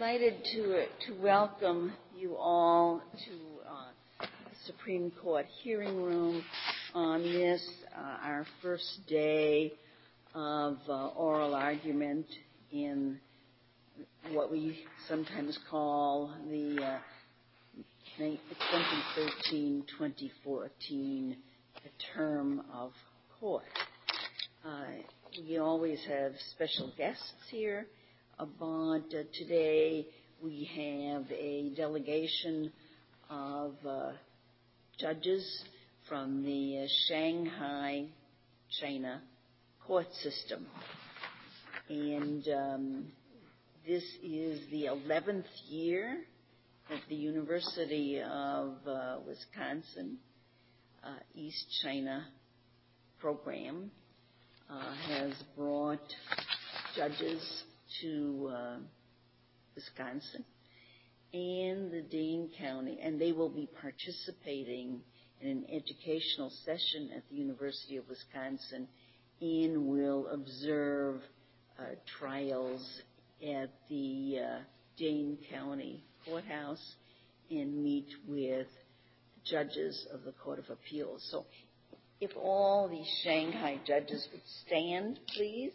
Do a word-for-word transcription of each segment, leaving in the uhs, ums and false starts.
delighted to to welcome you all to uh, the Supreme Court hearing room on this, uh, our first day of uh, oral argument in what we sometimes call the uh, twenty thirteen twenty fourteen term of court. Uh, we always have special guests here. But uh, today we have a delegation of uh, judges from the uh, Shanghai, China court system. And um, this is the eleventh year that the University of uh, Wisconsin uh, East China program uh, has brought judges to uh, Wisconsin and the Dane County, and they will be participating in an educational session at the University of Wisconsin and will observe uh, trials at the uh, Dane County Courthouse and meet with judges of the Court of Appeals. So if all these Shanghai judges would stand, please.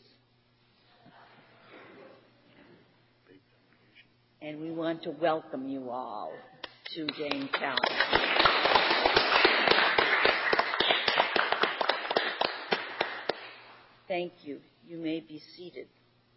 And we want to welcome you all to Dane County. Thank you. You may be seated.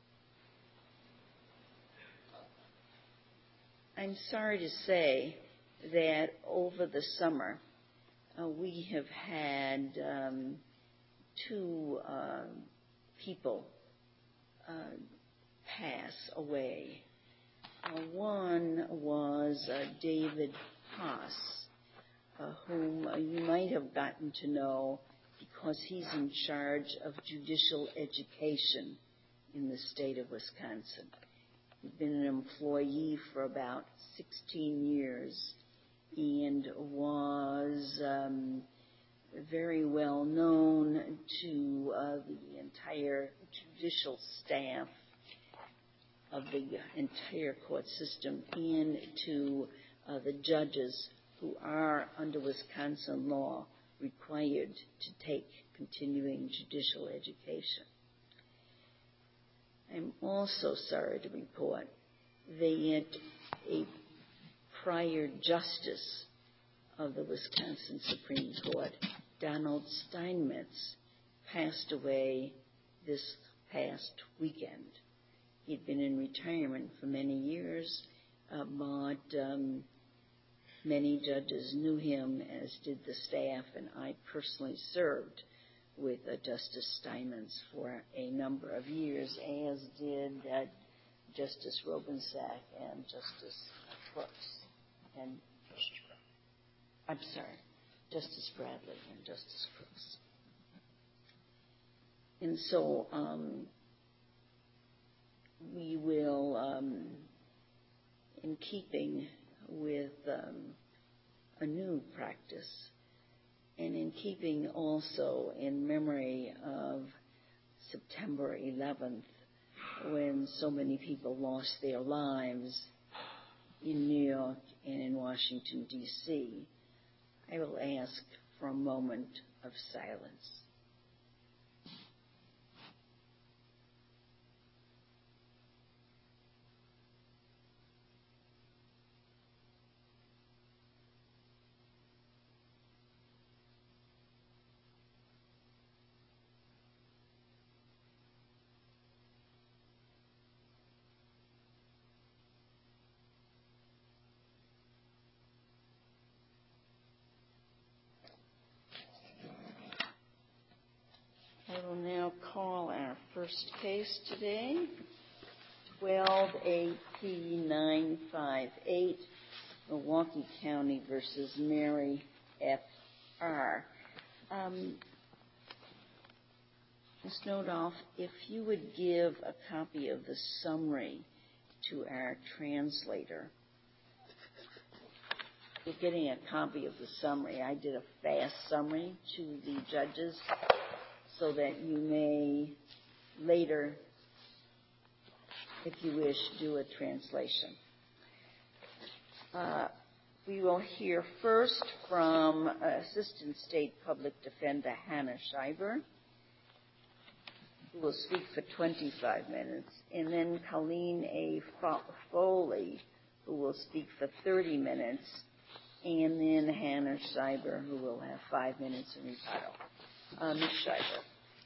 I'm sorry to say that over the summer, uh, we have had um, two uh, people uh, pass away. Uh, one was uh, David Haas, uh, whom uh, you might have gotten to know because he's in charge of judicial education in the state of Wisconsin. He's been an employee for about sixteen years and was um, very well known to uh, the entire judicial staff of the entire court system and to uh, the judges who are, under Wisconsin law, required to take continuing judicial education. I'm also sorry to report that a prior justice of the Wisconsin Supreme Court, Donald Steinmetz, passed away this past weekend. He'd been in retirement for many years, uh, but um, many judges knew him, as did the staff, and I personally served with uh, Justice Steinmetz for a number of years, as did uh, Justice Robensack and Justice Crooks. And I'm sorry, Justice Bradley and Justice Crooks. And so um, we will, um, in keeping with um, a new practice, and in keeping also in memory of September eleventh, when so many people lost their lives in New York and in Washington, D C, I will ask for a moment of silence. I will now call our first case today, twelve A P nine five eight, Milwaukee County versus Mary F R. Um, Miz Nodoff, if you would give a copy of the summary to our translator. You're getting a copy of the summary. I did a fast summary to the judges so that you may later if you wish, do a translation. Uh, we will hear first from Assistant State Public Defender Hannah Scheiber, who will speak for twenty-five minutes, and then Colleen A. Foley, who will speak for thirty minutes, and then Hannah Scheiber, who will have five minutes in rebuttal. Uh, Miz Scheiber.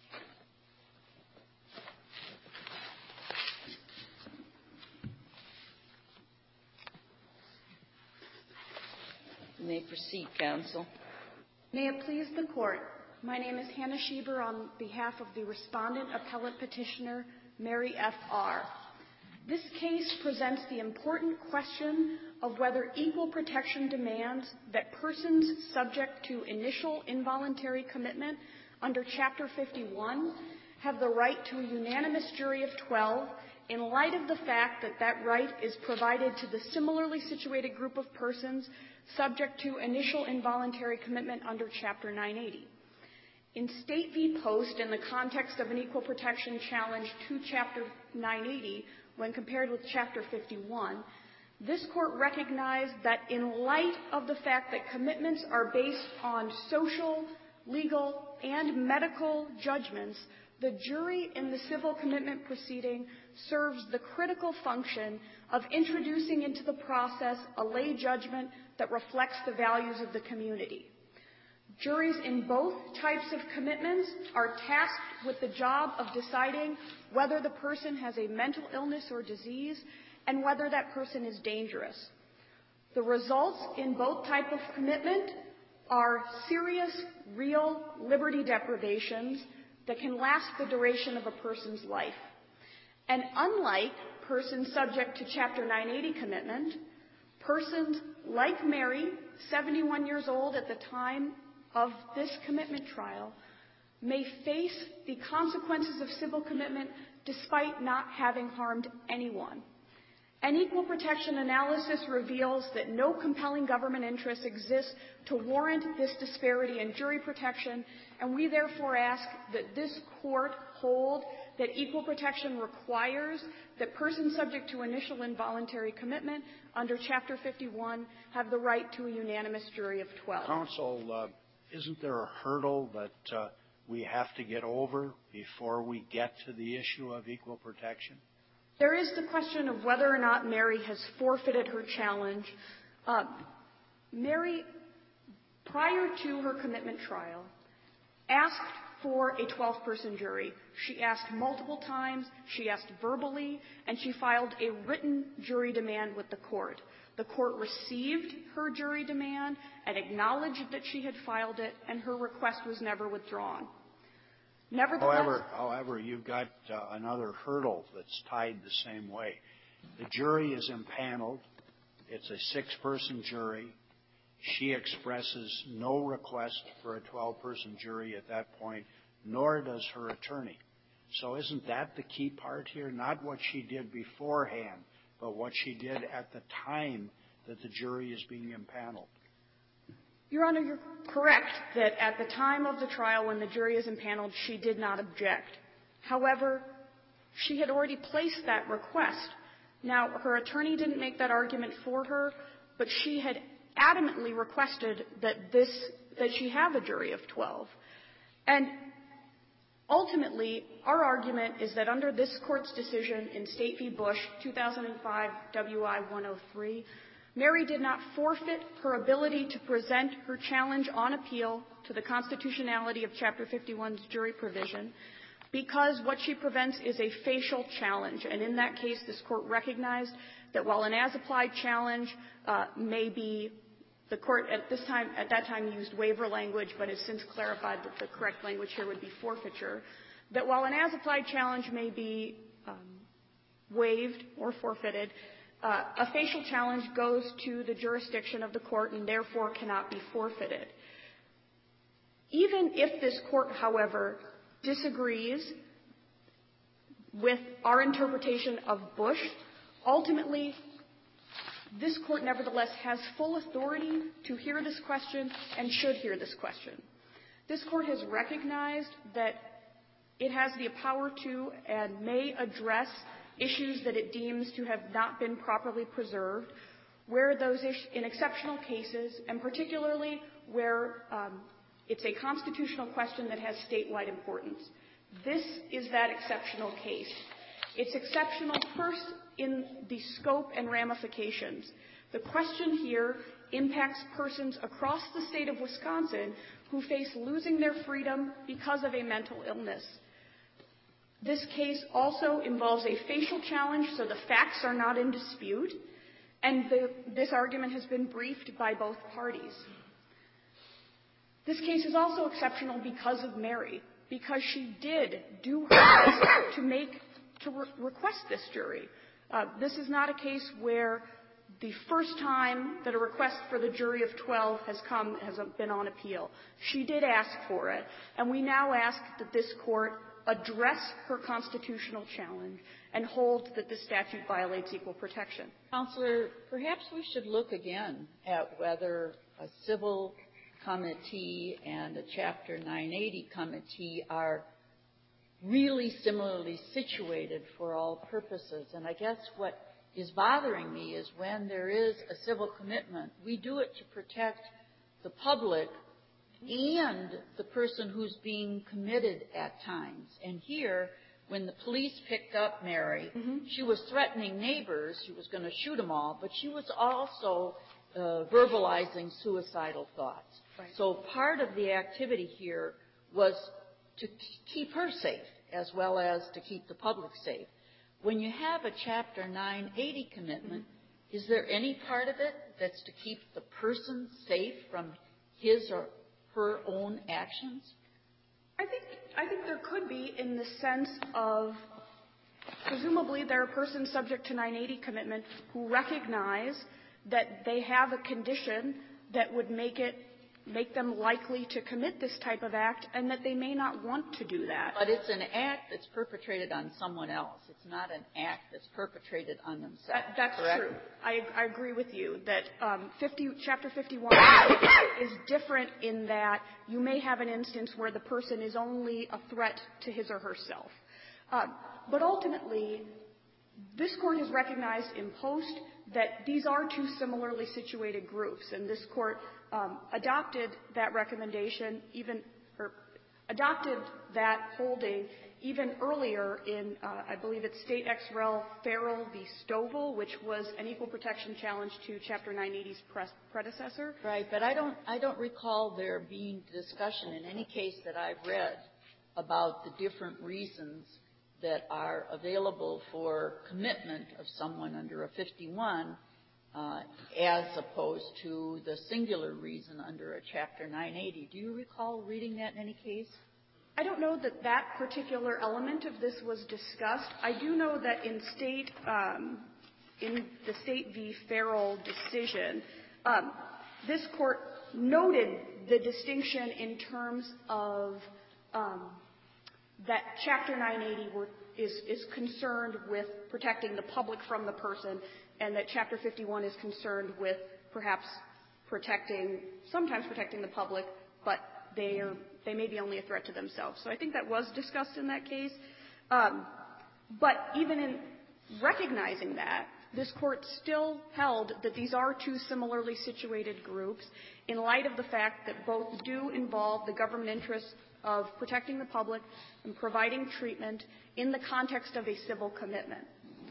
You may proceed, counsel. May it please the Court, my name is Hannah Scheiber on behalf of the respondent appellate petitioner, Mary F R. This case presents the important question of whether equal protection demands that persons subject to initial involuntary commitment under Chapter fifty-one have the right to a unanimous jury of twelve in light of the fact that that right is provided to the similarly situated group of persons subject to initial involuntary commitment under Chapter nine eighty. In State v. Post, in the context of an equal protection challenge to Chapter nine eighty, when compared with Chapter fifty-one, this Court recognized that in light of the fact that commitments are based on social, legal, and medical judgments, the jury in the civil commitment proceeding serves the critical function of introducing into the process a lay judgment that reflects the values of the community. Juries in both types of commitments are tasked with the job of deciding whether the person has a mental illness or disease and whether that person is dangerous. The results in both types of commitment are serious, real liberty deprivations that can last the duration of a person's life. And unlike persons subject to Chapter nine eighty commitment, persons like Mary, seventy-one years old at the time of this commitment trial, may face the consequences of civil commitment despite not having harmed anyone. An equal protection analysis reveals that no compelling government interest exists to warrant this disparity in jury protection, and we therefore ask that this Court hold that equal protection requires that persons subject to initial involuntary commitment under Chapter fifty-one have the right to a unanimous jury of twelve. Counsel, uh, isn't there a hurdle that uh, we have to get over before we get to the issue of equal protection? There is the question of whether or not Mary has forfeited her challenge. Uh, Mary, prior to her commitment trial, asked for a twelve-person jury. She asked multiple times, she asked verbally, and she filed a written jury demand with the Court. The Court received her jury demand and acknowledged that she had filed it, and her request was never withdrawn. Nevertheless, however, however, you've got uh, another hurdle that's tied the same way. The jury is impaneled. It's a six-person jury. She expresses no request for a twelve-person jury at that point, nor does her attorney. So isn't that the key part here? Not what she did beforehand, but what she did at the time that the jury is being impaneled. Your Honor, you're correct that at the time of the trial when the jury is impaneled, she did not object. However, she had already placed that request. Now, her attorney didn't make that argument for her, but she had adamantly requested that this that she have a jury of twelve. And ultimately, our argument is that under this Court's decision in State v. Bush, two thousand five W I one oh three, Mary did not forfeit her ability to present her challenge on appeal to the constitutionality of Chapter fifty-one's jury provision because what she prevents is a facial challenge. And in that case, this Court recognized that while an as-applied challenge uh, may be the Court at this time, at that time used waiver language, but has since clarified that the correct language here would be forfeiture, that while an as-applied challenge may be um, waived or forfeited, uh, a facial challenge goes to the jurisdiction of the Court and therefore cannot be forfeited. Even if this Court, however, disagrees with our interpretation of Bush, ultimately, this Court nevertheless has full authority to hear this question and should hear this question. This Court has recognized that it has the power to and may address issues that it deems to have not been properly preserved, where those is- in exceptional cases, and particularly where um, it's a constitutional question that has statewide importance. This is that exceptional case. It's exceptional first in the scope and ramifications. The question here impacts persons across the state of Wisconsin who face losing their freedom because of a mental illness. This case also involves a facial challenge, so the facts are not in dispute, and the, this argument has been briefed by both parties. This case is also exceptional because of Mary, because she did do her best to make, to re- request this jury. Uh, this is not a case where the first time that a request for the jury of twelve has come has been on appeal. She did ask for it, and we now ask that this court address her constitutional challenge and hold that the statute violates equal protection. Counselor, perhaps we should look again at whether a civil committee and a Chapter nine eighty committee are really similarly situated for all purposes. And I guess what is bothering me is when there is a civil commitment, we do it to protect the public and the person who's being committed at times. And here, when the police picked up Mary, mm-hmm. she was threatening neighbors. She was going to shoot them all, but she was also uh, verbalizing suicidal thoughts. Right. So part of the activity here was to keep her safe as well as to keep the public safe. When you have a Chapter nine eighty commitment, mm-hmm. is there any part of it that's to keep the person safe from his or her own actions? I think I think there could be, in the sense of presumably there are persons subject to nine eighty commitment who recognize that they have a condition that would make it make them likely to commit this type of act, and that they may not want to do that. But it's an act that's perpetrated on someone else. It's not an act that's perpetrated on themselves. That, that's correct? true. I, I agree with you that um, fifty, Chapter fifty-one is different in that you may have an instance where the person is only a threat to his or herself. Uh, but ultimately, this court has recognized in Post that these are two similarly situated groups, and this court um, adopted that recommendation, even or adopted that holding even earlier in, uh, I believe it's State Ex Rel Farrell v. Stovall, which was an equal protection challenge to Chapter nine eighty's pre- predecessor. Right, but I don't, I don't recall there being discussion in any case that I've read about the different reasons that are available for commitment of someone under a fifty-one uh, as opposed to the singular reason under a Chapter nine eighty. Do you recall reading that in any case? I don't know that that particular element of this was discussed. I do know that in State, um, in the State v. Farrell decision, um, this court noted the distinction in terms of um, that Chapter nine eighty were, is, is concerned with protecting the public from the person, and that Chapter fifty-one is concerned with perhaps protecting, sometimes protecting the public, but they are, they may be only a threat to themselves. So I think that was discussed in that case. Um, but even in recognizing that, this court still held that these are two similarly situated groups in light of the fact that both do involve the government interests of protecting the public and providing treatment in the context of a civil commitment.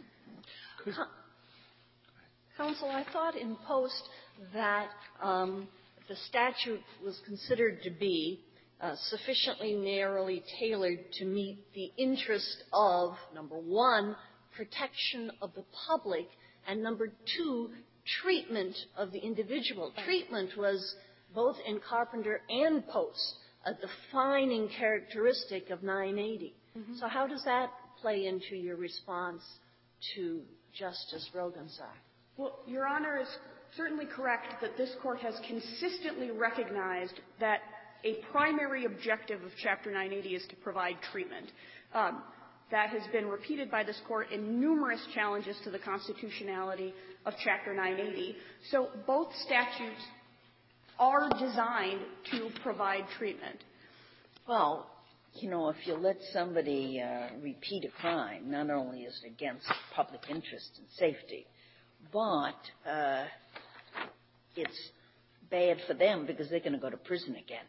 Counsel, I thought in Post that um, the statute was considered to be uh, sufficiently narrowly tailored to meet the interest of, number one, protection of the public, and number two, treatment of the individual. Treatment was, both in Carpenter and Post, a defining characteristic of nine eighty. Mm-hmm. So how does that play into your response to Justice Roggensack? Well, Your Honor is certainly correct that this Court has consistently recognized that a primary objective of Chapter nine eighty is to provide treatment. Um, that has been repeated by this Court in numerous challenges to the constitutionality of Chapter nine eighty. So both statutes are designed to provide treatment. Well, you know, if you let somebody uh, repeat a crime, not only is it against public interest and safety, but uh, it's bad for them because they're going to go to prison again.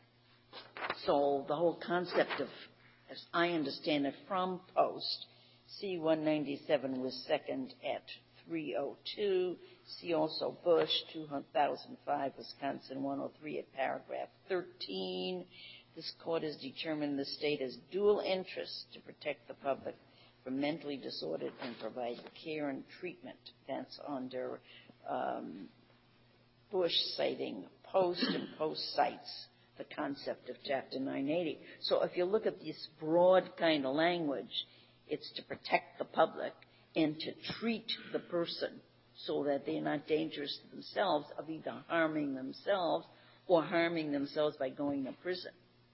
So the whole concept of, as I understand it from Post, C one ninety-seven was second at three oh two. See also Bush, two thousand five, Wisconsin, one oh three at paragraph thirteen. This court has determined the state has dual interests to protect the public from mentally disordered and provide care and treatment. That's under um, Bush citing Post, and Post cites the concept of Chapter nine eighty. So if you look at this broad kind of language, it's to protect the public and to treat the person so that they're not dangerous to themselves of either harming themselves or harming themselves by going to prison.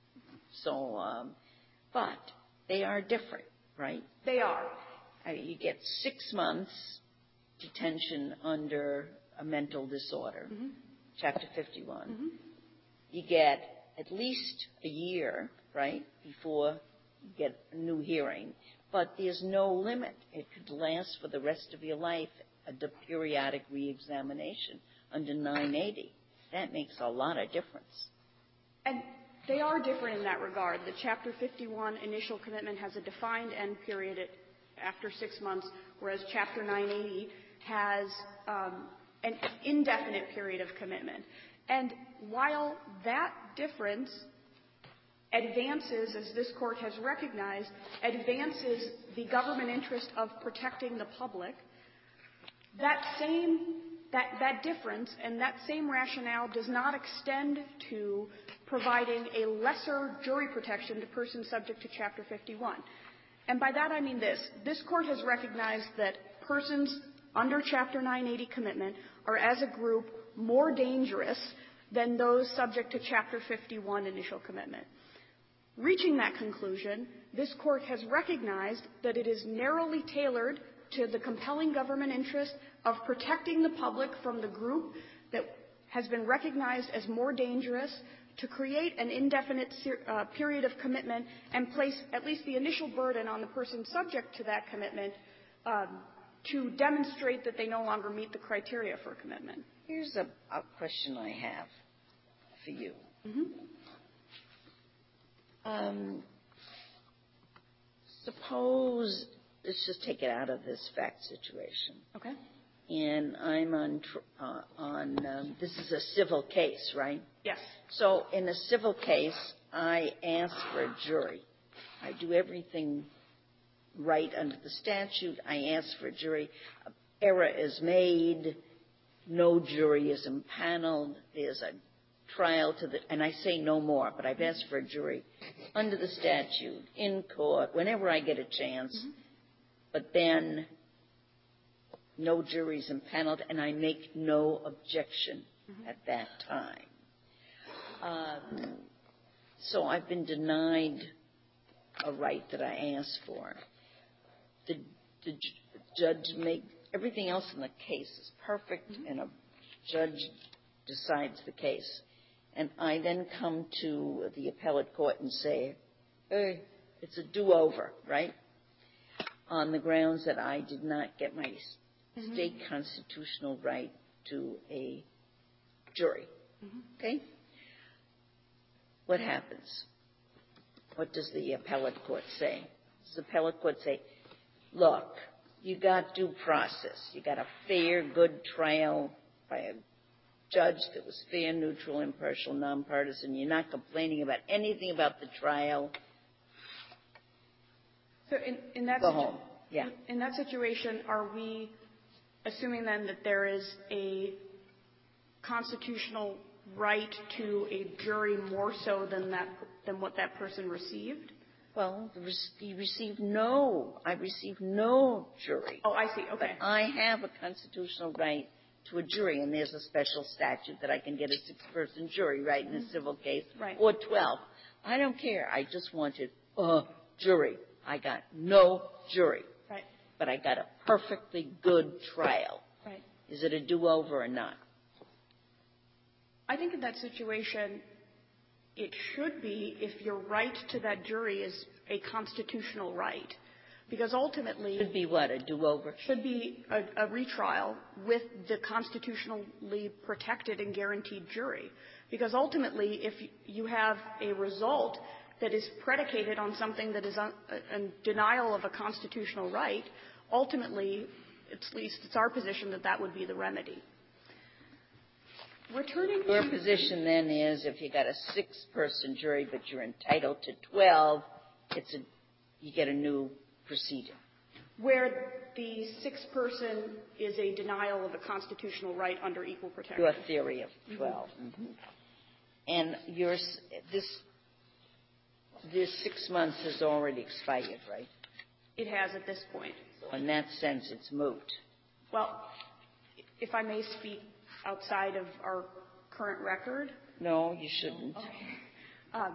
So, um, but they are different, right? They are. Uh, you get six months detention under a mental disorder, mm-hmm. Chapter fifty-one. Mm-hmm. You get at least a year, right, before you get a new hearing. But there's no limit. It could last for the rest of your life, a periodic reexamination under nine eighty. That makes a lot of difference. And they are different in that regard. The Chapter fifty-one initial commitment has a defined end period at, after six months, whereas Chapter nine eighty has um, an indefinite period of commitment. And while that difference advances, as this court has recognized, advances the government interest of protecting the public, that same that, that difference and that same rationale does not extend to providing a lesser jury protection to persons subject to Chapter fifty-one. And by that I mean this. This court has recognized that persons under Chapter nine eighty commitment are as a group more dangerous than those subject to Chapter fifty-one initial commitment. Reaching that conclusion, this court has recognized that it is narrowly tailored to the compelling government interest of protecting the public from the group that has been recognized as more dangerous, to create an indefinite uh, period of commitment and place at least the initial burden on the person subject to that commitment um, to demonstrate that they no longer meet the criteria for commitment. Here's a, a question I have for you. Mm-hmm. Um, suppose, let's just take it out of this fact situation. Okay. And I'm on, uh, on um, this is a civil case, right? Yes. So in a civil case, I ask for a jury. I do everything right under the statute. I ask for a jury. Error is made. No jury is impaneled. There's a trial to the, and I say no more, but I've asked for a jury under the statute, in court, whenever I get a chance. Mm-hmm. But then no jury's impaneled, and I make no objection mm-hmm. at that time. Um, so I've been denied a right that I asked for. The, the judge make everything else in the case is perfect, mm-hmm. and a judge decides the case. And I then come to the appellate court and say, hey, it's a do-over, right? On the grounds that I did not get my mm-hmm. state constitutional right to a jury. Mm-hmm. Okay? What happens? What does the appellate court say? Does the appellate court say, look, you got due process. You got a fair, good trial by a judge that was fair, neutral, impartial, nonpartisan. You're not complaining about anything about the trial. So in, in that Go situ- home. Yeah. In that situation, are we assuming then that there is a constitutional right to a jury more so than that than what that person received? Well, you received no. I received no jury. Oh, I see. Okay. But I have a constitutional right to a jury, and there's a special statute that I can get a six-person jury, right, in a civil case, right. or twelve. I don't care. I just wanted a jury. I got no jury. Right. But I got a perfectly good trial. Right. Is it a do-over or not? I think in that situation, it should be if your right to that jury is a constitutional right. Because ultimately... Should be what, a do-over? Should be a, a retrial with the constitutionally protected and guaranteed jury. Because ultimately, if you have a result that is predicated on something that is a, a denial of a constitutional right, ultimately, at least it's our position that that would be the remedy. Returning Your to position then is if you got a six-person jury but you're entitled to twelve, it's a, you get a new proceeding. Where the six-person is a denial of a constitutional right under equal protection. Your theory of twelve. Mm-hmm. And yours, this, this six months has already expired, right? It has at this point. So in that sense, it's moot. Well, if I may speak outside of our current record. No, you shouldn't. Okay. Um,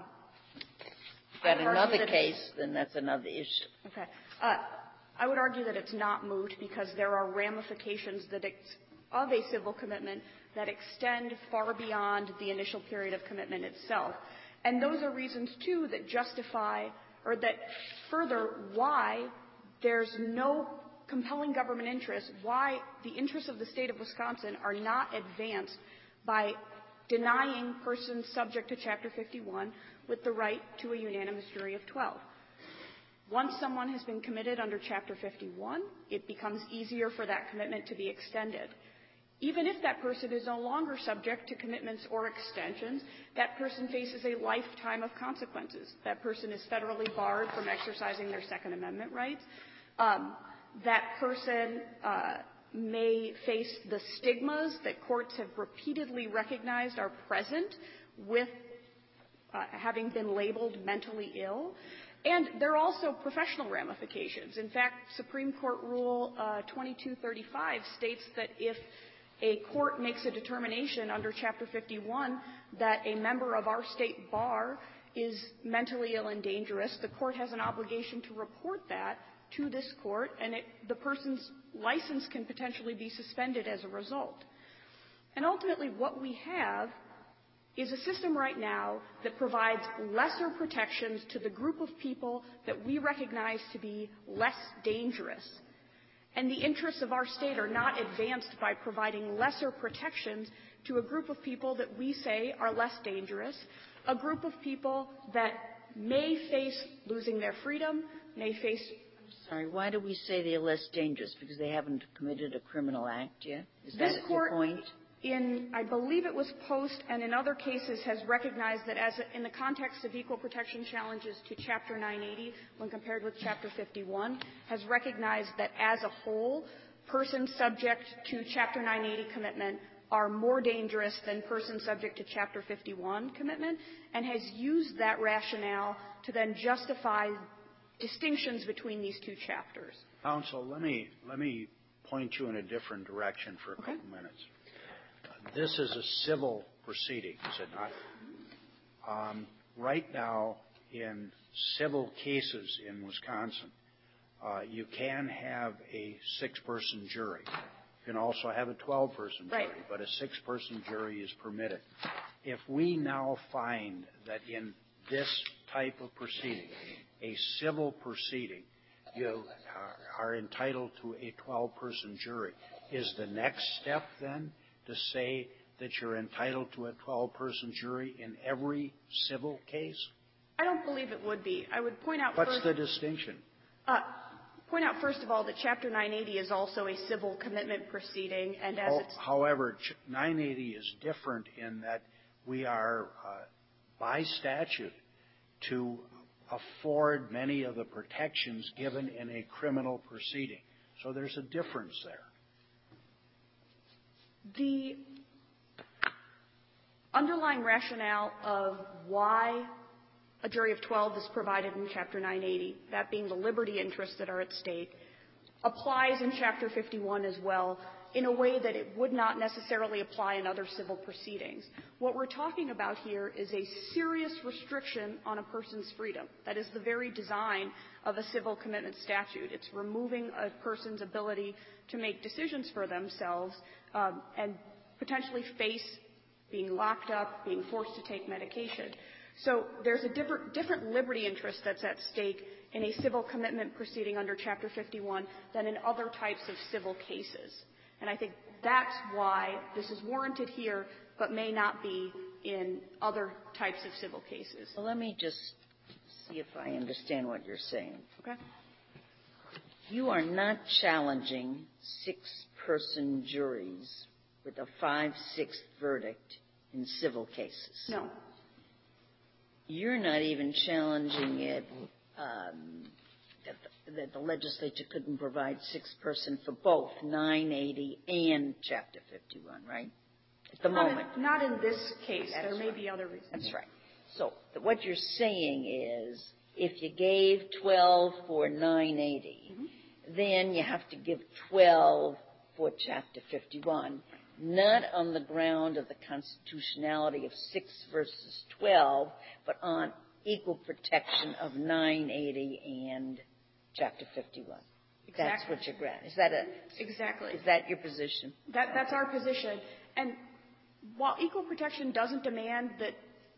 If you've got another case, then that's another issue. Okay. Uh, I would argue that it's not moot because there are ramifications that ex- of a civil commitment that extend far beyond the initial period of commitment itself. And those are reasons, too, that justify or that further why there's no compelling government interest, why the interests of the state of Wisconsin are not advanced by denying persons subject to Chapter fifty-one with the right to a unanimous jury of twelve. Once someone has been committed under Chapter fifty-one, it becomes easier for that commitment to be extended. Even if that person is no longer subject to commitments or extensions, that person faces a lifetime of consequences. That person is federally barred from exercising their Second Amendment rights. Um, that person uh, may face the stigmas that courts have repeatedly recognized are present with uh, having been labeled mentally ill. And there are also professional ramifications. In fact, Supreme Court Rule uh, twenty-two thirty-five states that if a court makes a determination under Chapter fifty-one that a member of our state bar is mentally ill and dangerous, the court has an obligation to report that to this court, and it, the person's license can potentially be suspended as a result. And ultimately, what we have is a system right now that provides lesser protections to the group of people that we recognize to be less dangerous. And the interests of our state are not advanced by providing lesser protections to a group of people that we say are less dangerous, a group of people that may face losing their freedom, may face... I'm sorry, why do we say they're less dangerous? Because they haven't committed a criminal act yet? Is This that court, your point? In, I believe it was Post, and in other cases has recognized that as a, in the context of equal protection challenges to Chapter nine eighty, when compared with Chapter fifty-one, has recognized that as a whole, persons subject to Chapter nine eighty commitment are more dangerous than persons subject to Chapter fifty-one commitment, and has used that rationale to then justify distinctions between these two chapters. Counsel, let me let me point you in a different direction for a Okay. couple minutes. This is a civil proceeding, is it not? Um, right now, in civil cases in Wisconsin, uh, you can have a six-person jury. You can also have a twelve-person Right. jury, but a six-person jury is permitted. If we now find that in this type of proceeding, a civil proceeding, you are, are entitled to a twelve-person jury, is the next step then to say that you're entitled to a twelve-person jury in every civil case? I don't believe it would be. I would point out What's first, the distinction? Uh, point out first of all that Chapter nine eighty is also a civil commitment proceeding, and as Oh, it's however, nine eighty is different in that we are, uh, by statute, to afford many of the protections given in a criminal proceeding. So there's a difference there. The underlying rationale of why a jury of twelve is provided in Chapter nine eighty, that being the liberty interests that are at stake, applies in Chapter fifty-one as well in a way that it would not necessarily apply in other civil proceedings. What we're talking about here is a serious restriction on a person's freedom. That is the very design of a civil commitment statute. It's removing a person's ability to make decisions for themselves um, and potentially face being locked up, being forced to take medication. So there's a different, different liberty interest that's at stake in a civil commitment proceeding under Chapter fifty-one than in other types of civil cases. And I think that's why this is warranted here, but may not be in other types of civil cases. Well, let me just see if I understand what you're saying. Okay? You are not challenging six-person juries with a five-sixth verdict in civil cases. No. You're not even challenging it um, that, the, that the legislature couldn't provide six-person for both nine eighty and Chapter fifty-one, right? At the Not moment. In, not in this case. That's there may right. be other reasons. That's right. So what you're saying is if you gave twelve for nine eighty, mm-hmm. then you have to give twelve for Chapter fifty-one, not on the ground of the constitutionality of six versus twelve, but on equal protection of nine eighty and Chapter fifty-one. Exactly. That's what you're granting. Is that a exactly? Is that your position? That, that's our position. And while equal protection doesn't demand that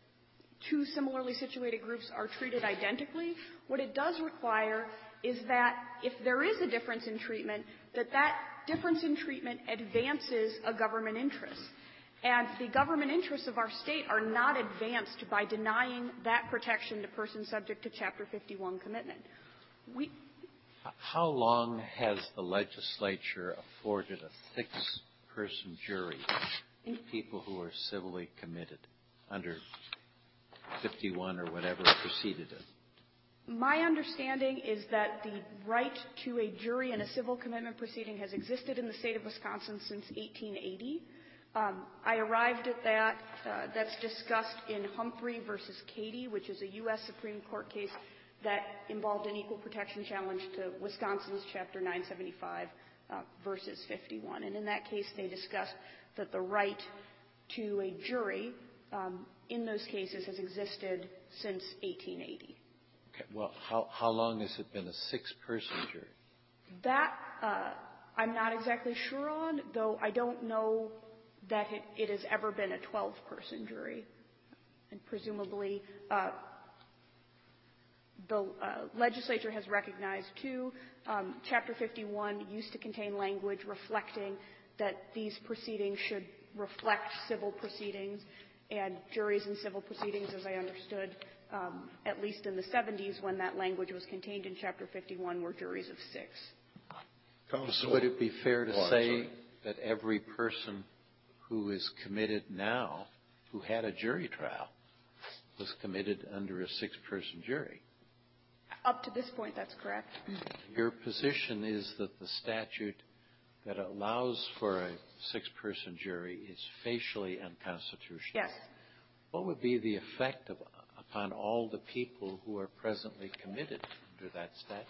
two similarly situated groups are treated identically, what it does require is that if there is a difference in treatment, that that difference in treatment advances a government interest. And the government interests of our state are not advanced by denying that protection to persons subject to Chapter fifty-one commitment. We, How long has the legislature afforded a six-person jury to people who are civilly committed under fifty-one or whatever preceded it? My understanding is that the right to a jury in a civil commitment proceeding has existed in the state of Wisconsin since eighteen eighty. Um, I arrived at that. Uh, that's discussed in Humphrey versus Cady, which is a U S Supreme Court case that involved an equal protection challenge to Wisconsin's Chapter nine seventy-five uh, versus fifty-one. And in that case, they discussed that the right to a jury um, in those cases has existed since eighteen eighty. Okay. Well, how, how long has it been a six-person jury? That uh, I'm not exactly sure on, though I don't know that it, it has ever been a twelve-person jury. And presumably, uh, the uh, legislature has recognized, too, um, Chapter fifty-one used to contain language reflecting that these proceedings should reflect civil proceedings, and juries in civil proceedings, as I understood, um, at least in the seventies when that language was contained in Chapter fifty-one, were juries of six. Counsel. Would it be fair to oh, say that every person who is committed now, who had a jury trial, was committed under a six-person jury? Up to this point, that's correct. Your position is that the statute that allows for a six-person jury is facially unconstitutional. Yes. What would be the effect of, upon all the people who are presently committed under that statute?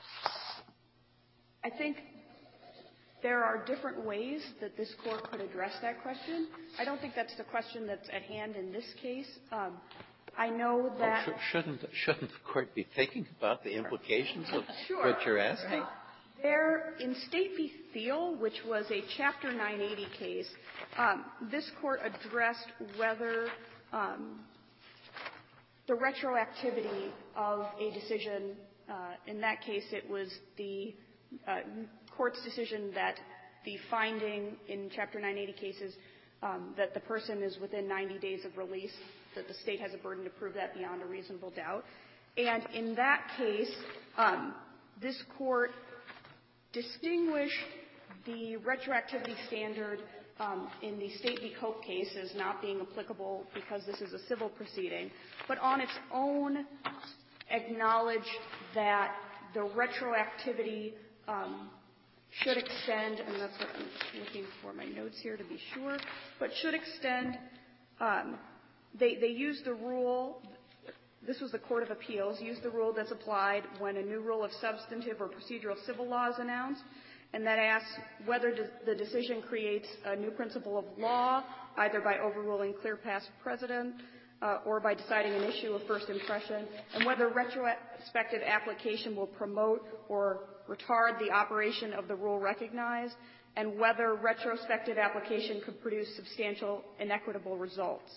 I think there are different ways that this court could address that question. I don't think that's the question that's at hand in this case. Um, I know that... Oh, sh- shouldn't, shouldn't the court be thinking about the implications of sure. what you're asking? Right. There, in State v. Thiel, which was a Chapter nine eighty case, um, this court addressed whether um, the retroactivity of a decision, uh, in that case it was the uh, court's decision that the finding in Chapter nine eighty cases um, that the person is within ninety days of release, that the state has a burden to prove that beyond a reasonable doubt. And in that case, um, this court distinguished the retroactivity standard um, in the State v. Cope case as not being applicable because this is a civil proceeding, but on its own acknowledged that the retroactivity um, should extend, and that's what I'm looking for my notes here to be sure, but should extend, um, they, they used the rule, this was the Court of Appeals, used the rule that's applied when a new rule of substantive or procedural civil law is announced, and that asks whether the decision creates a new principle of law, either by overruling clear past precedent uh, or by deciding an issue of first impression, and whether retrospective application will promote or retard the operation of the rule recognized, and whether retrospective application could produce substantial inequitable results.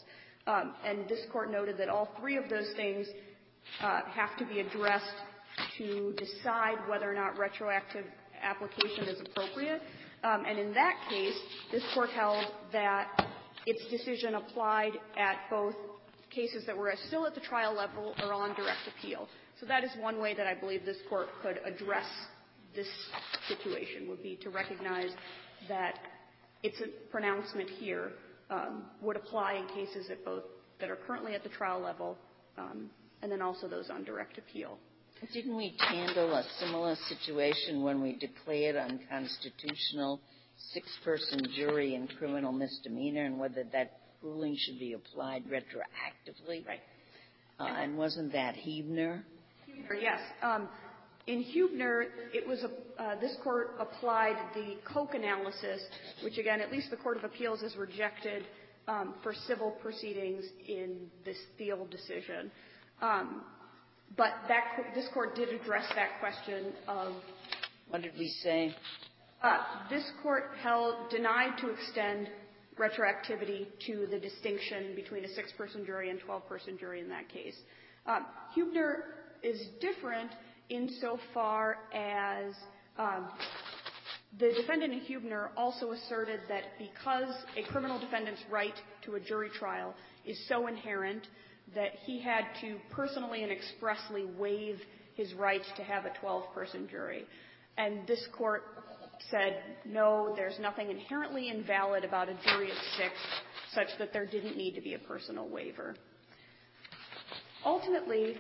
Um, and this court noted that all three of those things uh, have to be addressed to decide whether or not retroactive application is appropriate. Um, and in that case, this court held that its decision applied at both cases that were still at the trial level or on direct appeal. So that is one way that I believe this court could address this situation, would be to recognize that its pronouncement here um, would apply in cases at both that are currently at the trial level um, and then also those on direct appeal. Didn't we handle a similar situation when we declared unconstitutional six-person jury in criminal misdemeanor and whether that ruling should be applied retroactively? Right. Uh, and wasn't that Huebner? Huebner, yes. Um, in Huebner, it was a, uh, this court applied the Koch analysis, which again, at least the Court of Appeals has rejected um, for civil proceedings in this Thiel decision. Um, But that, this court did address that question of... What did we say? Uh, this court held, denied to extend retroactivity to the distinction between a six-person jury and twelve-person jury in that case. Um, Huebner is different insofar as um, the defendant in Huebner also asserted that because a criminal defendant's right to a jury trial is so inherent that he had to personally and expressly waive his right to have a twelve-person jury. And this court said, no, there's nothing inherently invalid about a jury of six such that there didn't need to be a personal waiver. Ultimately,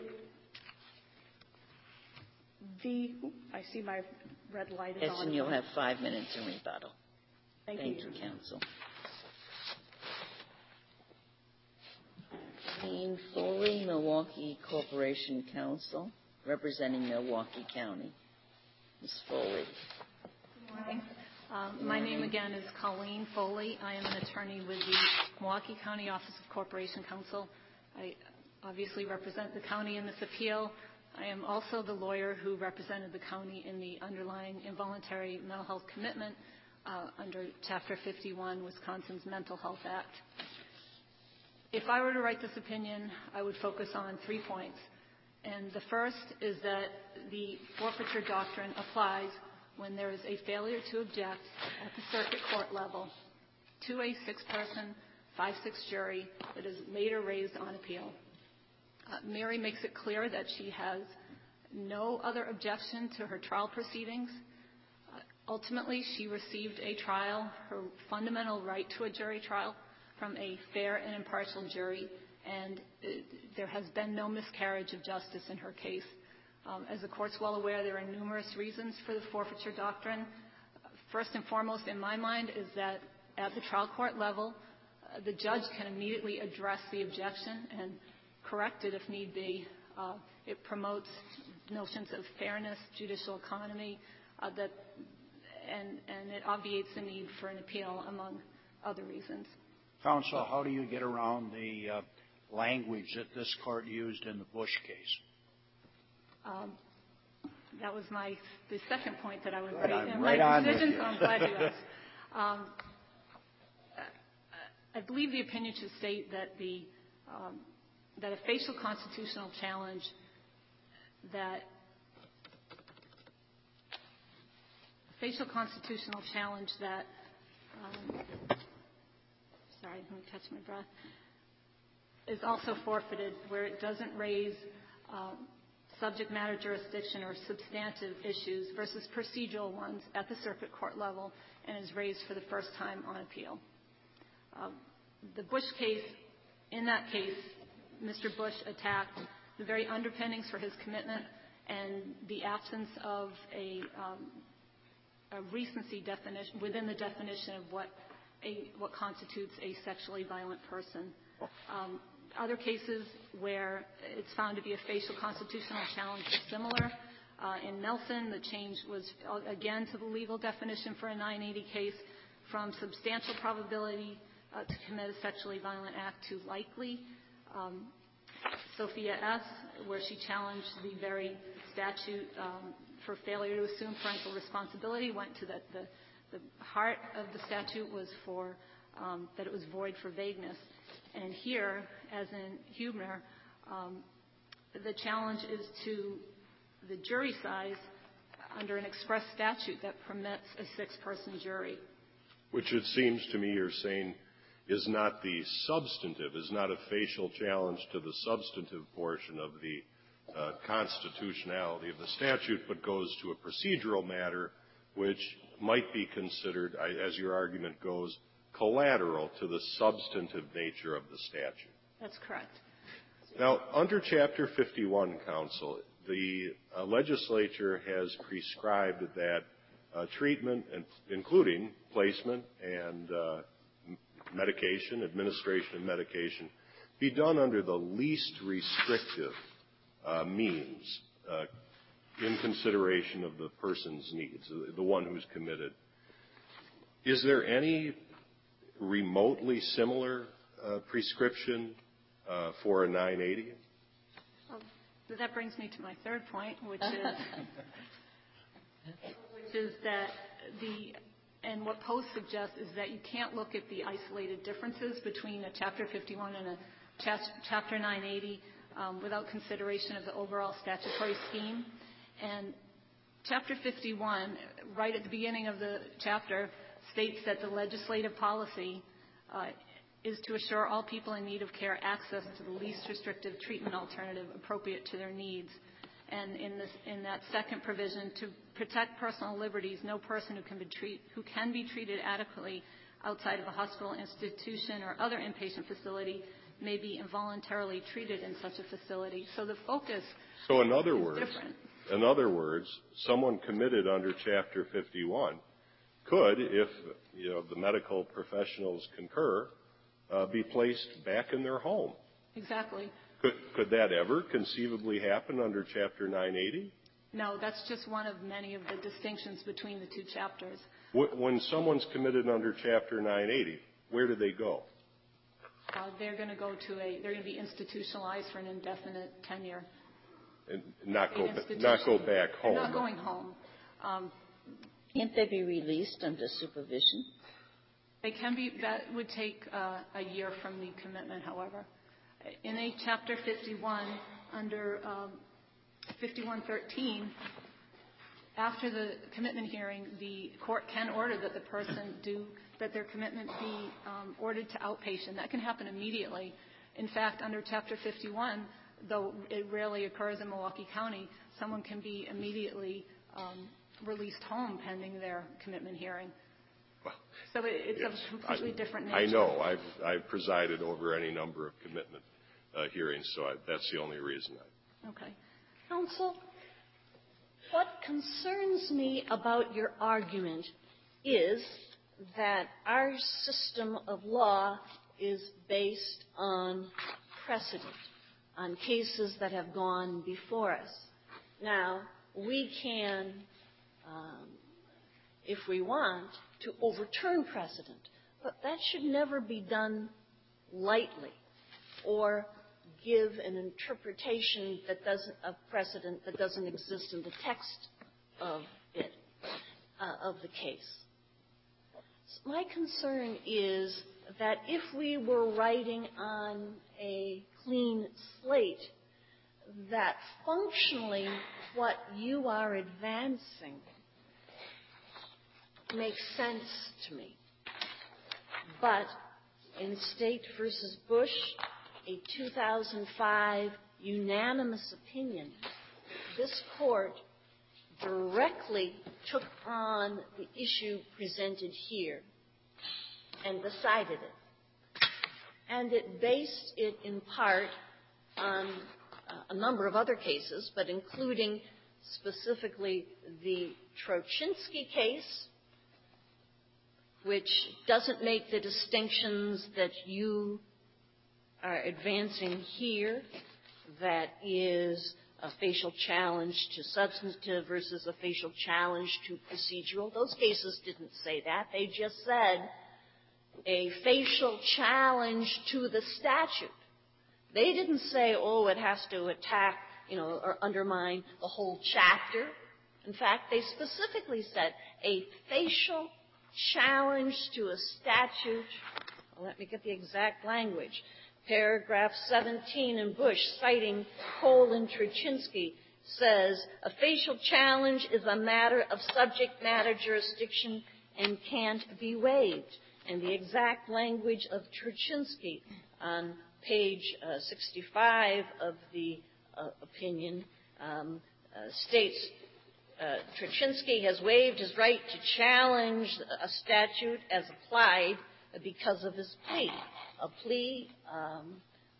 the – I see my red light is yes, on. Yes, and you'll have five minutes in rebuttal. Thank, Thank you. you, counsel. Colleen Foley, Milwaukee Corporation Counsel, representing Milwaukee County. Miz Foley. Good morning. Um, my name again is Colleen Foley. I am an attorney with the Milwaukee County Office of Corporation Counsel. I obviously represent the county in this appeal. I am also the lawyer who represented the county in the underlying involuntary mental health commitment uh, under Chapter fifty-one, Wisconsin's Mental Health Act. If I were to write this opinion, I would focus on three points. And the first is that the forfeiture doctrine applies when there is a failure to object at the circuit court level to a six-person, five-six jury that is later raised on appeal. Uh, Mary makes it clear that she has no other objection to her trial proceedings. Uh, ultimately, she received a trial, her fundamental right to a jury trial, from a fair and impartial jury, and uh, there has been no miscarriage of justice in her case. Um, as the Court's well aware, there are numerous reasons for the forfeiture doctrine. Uh, first and foremost, in my mind, is that at the trial court level, uh, the judge can immediately address the objection and correct it if need be. Uh, it promotes notions of fairness, judicial economy, uh, that, and, and it obviates the need for an appeal, among other reasons. Counsel, how do you get around the uh, language that this court used in the Bush case? Um, that was my the second point that I would right raise in right my on decision, with so I'm glad you asked. Um, I believe the opinion should state that the um, that a facial constitutional challenge that a facial constitutional challenge that um, sorry, let me catch my breath, is also forfeited where it doesn't raise um, subject matter jurisdiction or substantive issues versus procedural ones at the circuit court level and is raised for the first time on appeal. Um, the Bush case, in that case, Mister Bush attacked the very underpinnings for his commitment and the absence of a, um, a recency definition within the definition of what A, what constitutes a sexually violent person. Um, other cases where it's found to be a facial constitutional challenge is similar. Uh, in Nelson, the change was, uh, again, to the legal definition for a nine eighty case from substantial probability uh, to commit a sexually violent act to likely. Um, Sophia S., where she challenged the very statute um, for failure to assume parental responsibility, went to the, the The heart of the statute was for um, that it was void for vagueness. And here, as in Huebner, um, the challenge is to the jury size under an express statute that permits a six-person jury. Which it seems to me you're saying is not the substantive, is not a facial challenge to the substantive portion of the uh, constitutionality of the statute, but goes to a procedural matter which might be considered, as your argument goes, collateral to the substantive nature of the statute. That's correct. Now, under Chapter fifty-one, Counsel, the uh, legislature has prescribed that uh, treatment, and including placement and uh, medication, administration of medication, be done under the least restrictive uh, means uh, in consideration of the person's needs, the one who's committed. Is there any remotely similar uh, prescription uh, for a nine eighty? Well, that brings me to my third point, which is which is that the and what Post suggests is that you can't look at the isolated differences between a Chapter fifty-one and a Chapter nine eighty um, without consideration of the overall statutory scheme. And Chapter fifty-one, right at the beginning of the chapter, states that the legislative policy uh, is to assure all people in need of care access to the least restrictive treatment alternative appropriate to their needs. And in, this, in that second provision, to protect personal liberties, no person who can be, treat, who can be treated adequately outside of a hospital, institution, or other inpatient facility may be involuntarily treated in such a facility. So the focus so in other is words, different. In other words, someone committed under Chapter fifty-one could, if you know, the medical professionals concur, uh, be placed back in their home. Exactly. Could, could that ever conceivably happen under Chapter nine eighty? No, that's just one of many of the distinctions between the two chapters. When someone's committed under Chapter nine eighty, where do they go? Uh, they're going to go to a, they're going to be institutionalized for an indefinite tenure. And not go, not go back home. They're not going home. Um, Can't they be released under supervision? They can be. That would take uh, a year from the commitment, however. In a Chapter fifty-one, under um, fifty-one thirteen, after the commitment hearing, the court can order that the person do, that their commitment be um, ordered to outpatient. That can happen immediately. In fact, under Chapter fifty-one, though it rarely occurs in Milwaukee County, someone can be immediately um, released home pending their commitment hearing. Well, so it, it's yes, of completely I, different nature. I know. I've, I've presided over any number of commitment uh, hearings, so I, that's the only reason. I... Okay. Counsel, what concerns me about your argument is that our system of law is based on precedent, on cases that have gone before us. Now, we can, um, if we want, to overturn precedent, but that should never be done lightly or give an interpretation that doesn't, of precedent that doesn't exist in the text of it, uh, of the case. So my concern is that if we were writing on a clean slate, that functionally what you are advancing makes sense to me. But in State versus Bush, a two thousand five unanimous opinion, this court directly took on the issue presented here and decided it. And it based it in part on uh, a number of other cases, but including specifically the Trochinsky case, which doesn't make the distinctions that you are advancing here, that is a facial challenge to substantive versus a facial challenge to procedural. Those cases didn't say that. They just said a facial challenge to the statute. They didn't say, oh, it has to attack, you know, or undermine the whole chapter. In fact, they specifically said a facial challenge to a statute, well, let me get the exact language, paragraph seventeen in Bush, citing Cole and Truchinsky, says, a facial challenge is a matter of subject matter jurisdiction and can't be waived. And the exact language of Truchinsky on page uh, sixty-five of the uh, opinion um, uh, states, uh, Truchinsky has waived his right to challenge a statute as applied because of his plea. A plea, um,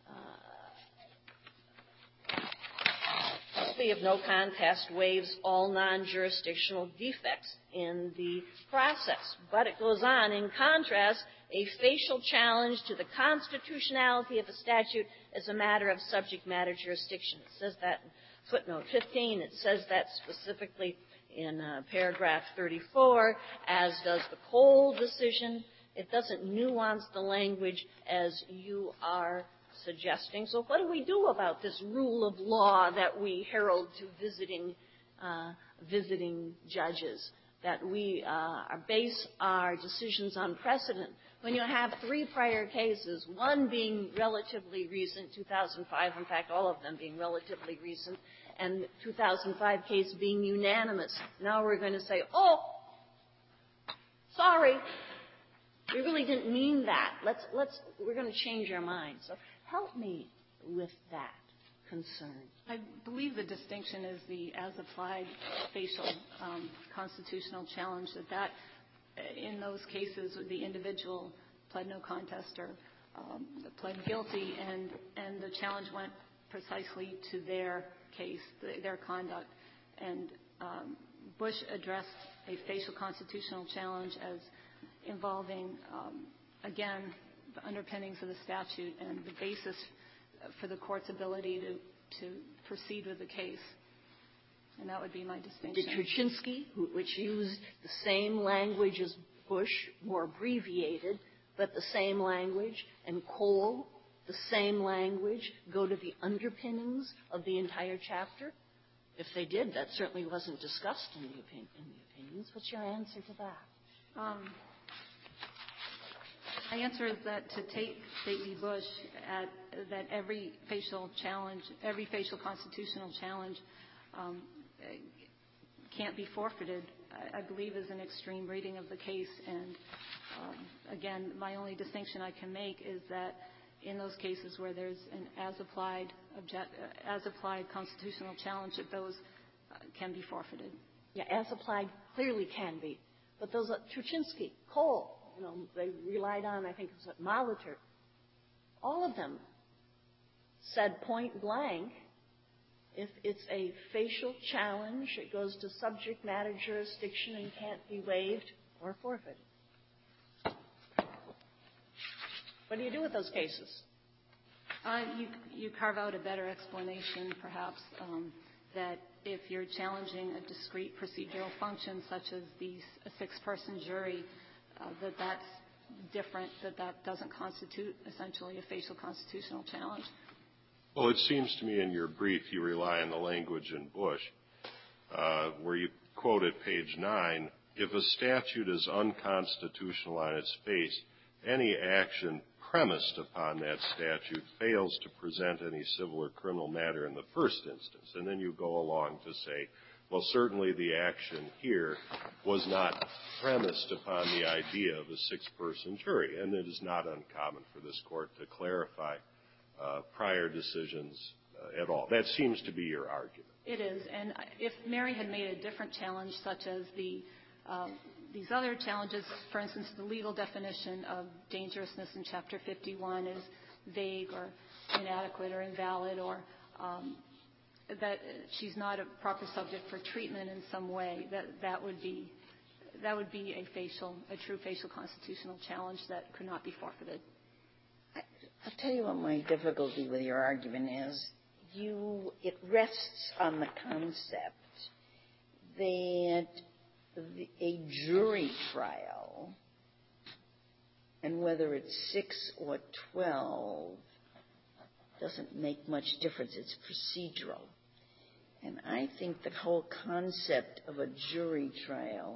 uh, a plea of no contest waives all non-jurisdictional defects in the process. But it goes on, in contrast, a facial challenge to the constitutionality of a statute is a matter of subject matter jurisdiction. It says that in footnote fifteen. It says that specifically in uh, paragraph thirty-four, as does the Cole decision. It doesn't nuance the language as you are suggesting. So what do we do about this rule of law that we herald to visiting uh, visiting judges, that we uh, base our decisions on precedent? When you have three prior cases, one being relatively recent, two thousand five, in fact, all of them being relatively recent, and two thousand five case being unanimous, now we're going to say, oh, sorry, we really didn't mean that. Let's, let's, we're going to change our mind. So help me with that concern. I believe the distinction is the as-applied facial um, constitutional challenge, that that, in those cases, the individual pled no contest or um, pled guilty, and, and the challenge went precisely to their case, their conduct. And um, Bush addressed a facial constitutional challenge as involving, um, again, the underpinnings of the statute and the basis for the court's ability to, to proceed with the case. And that would be my distinction. Did Truchinsky, which used the same language as Bush, more abbreviated, but the same language, and Cole, the same language, go to the underpinnings of the entire chapter? If they did, that certainly wasn't discussed in the, opin- in the opinions. What's your answer to that? Um, my answer is that to take State v. Bush, at, that every facial challenge, every facial constitutional challenge um, can't be forfeited, I, I believe is an extreme reading of the case. And um, again, my only distinction I can make is that in those cases where there's an as-applied object, uh, as-applied constitutional challenge, that those uh, can be forfeited. Yeah, as-applied clearly can be. But those, uh, Truchinsky, Cole, you know, they relied on, I think it was Molitor. All of them said point blank, if it's a facial challenge, it goes to subject matter jurisdiction and can't be waived or forfeited. What do you do with those cases? Uh, you, you carve out a better explanation, perhaps, um, that if you're challenging a discrete procedural function, such as the a six-person jury, uh, that that's different, that that doesn't constitute essentially a facial constitutional challenge. Well, it seems to me in your brief you rely on the language in Bush, uh, where you quote at page nine, if a statute is unconstitutional on its face, any action premised upon that statute fails to present any civil or criminal matter in the first instance. And then you go along to say, well, certainly the action here was not premised upon the idea of a six-person jury, and it is not uncommon for this court to clarify uh, prior decisions uh, at all. That seems to be your argument. It is. And if Mary had made a different challenge, such as the uh, these other challenges, for instance, the legal definition of dangerousness in Chapter fifty-one is vague or inadequate or invalid, or um, that she's not a proper subject for treatment in some way, that that would be that would be a facial, a true facial constitutional challenge that could not be forfeited. I'll tell you what my difficulty with your argument is. You, it rests on the concept that the, a jury trial, and whether it's six or twelve, doesn't make much difference. It's procedural. And I think the whole concept of a jury trial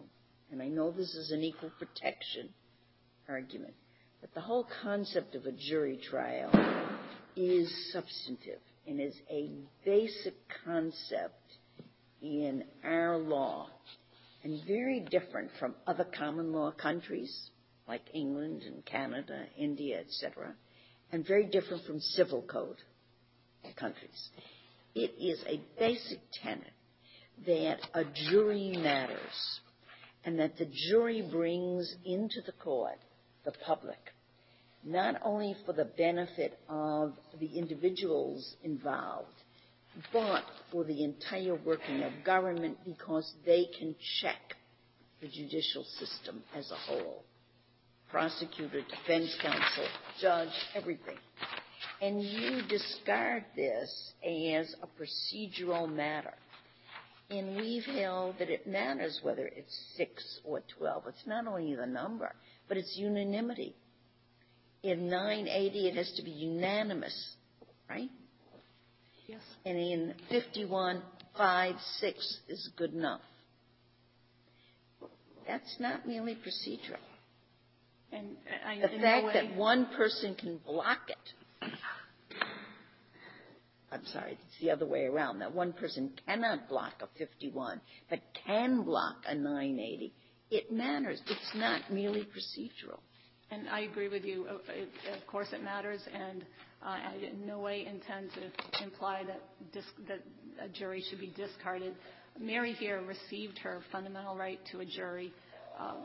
and I know this is an equal protection argument, but the whole concept of a jury trial is substantive and is a basic concept in our law and very different from other common law countries like England and Canada, India, et cetera, and very different from civil code countries. It is a basic tenet that a jury matters and that the jury brings into the court the public, not only for the benefit of the individuals involved, but for the entire working of government because they can check the judicial system as a whole. Prosecutor, defense counsel, judge, everything. And you discard this as a procedural matter. And we've held that it matters whether it's six or twelve. It's not only the number, but it's unanimity. In nine eighty, it has to be unanimous, right? Yes. And in fifty-one, five, six is good enough. That's not merely procedural. And I, the in fact no way, that one person can block it, I'm sorry, it's the other way around, that one person cannot block a fifty-one, but can block a nine eighty, it matters. It's not merely procedural. And I agree with you. It, of course it matters, and uh, I in no way intend to imply that, dis- that a jury should be discarded. Mary here received her fundamental right to a jury. Um,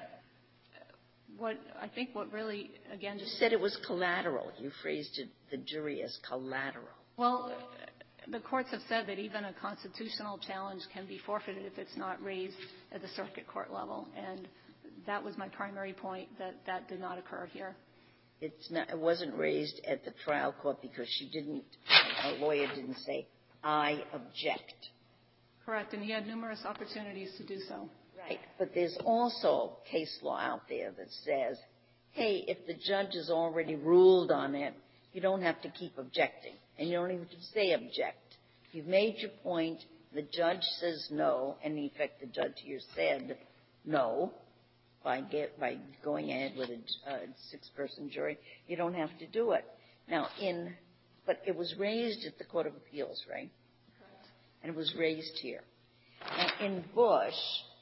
what I think what really, again, You just said it was collateral. You phrased it, the jury as collateral. Well, the courts have said that even a constitutional challenge can be forfeited if it's not raised at the circuit court level, and that was my primary point, that that did not occur here. It's not, it wasn't raised at the trial court because she didn't, a lawyer didn't say, I object. Correct, and he had numerous opportunities to do so. Right, but there's also case law out there that says, hey, if the judge has already ruled on it, you don't have to keep objecting, and you don't even have to say object. You've made your point, the judge says no, and in effect the judge here said no, by, get, by going ahead with a uh, six-person jury, you don't have to do it. Now, in, but it was raised at the Court of Appeals, right? Correct. And it was raised here. And in Bush,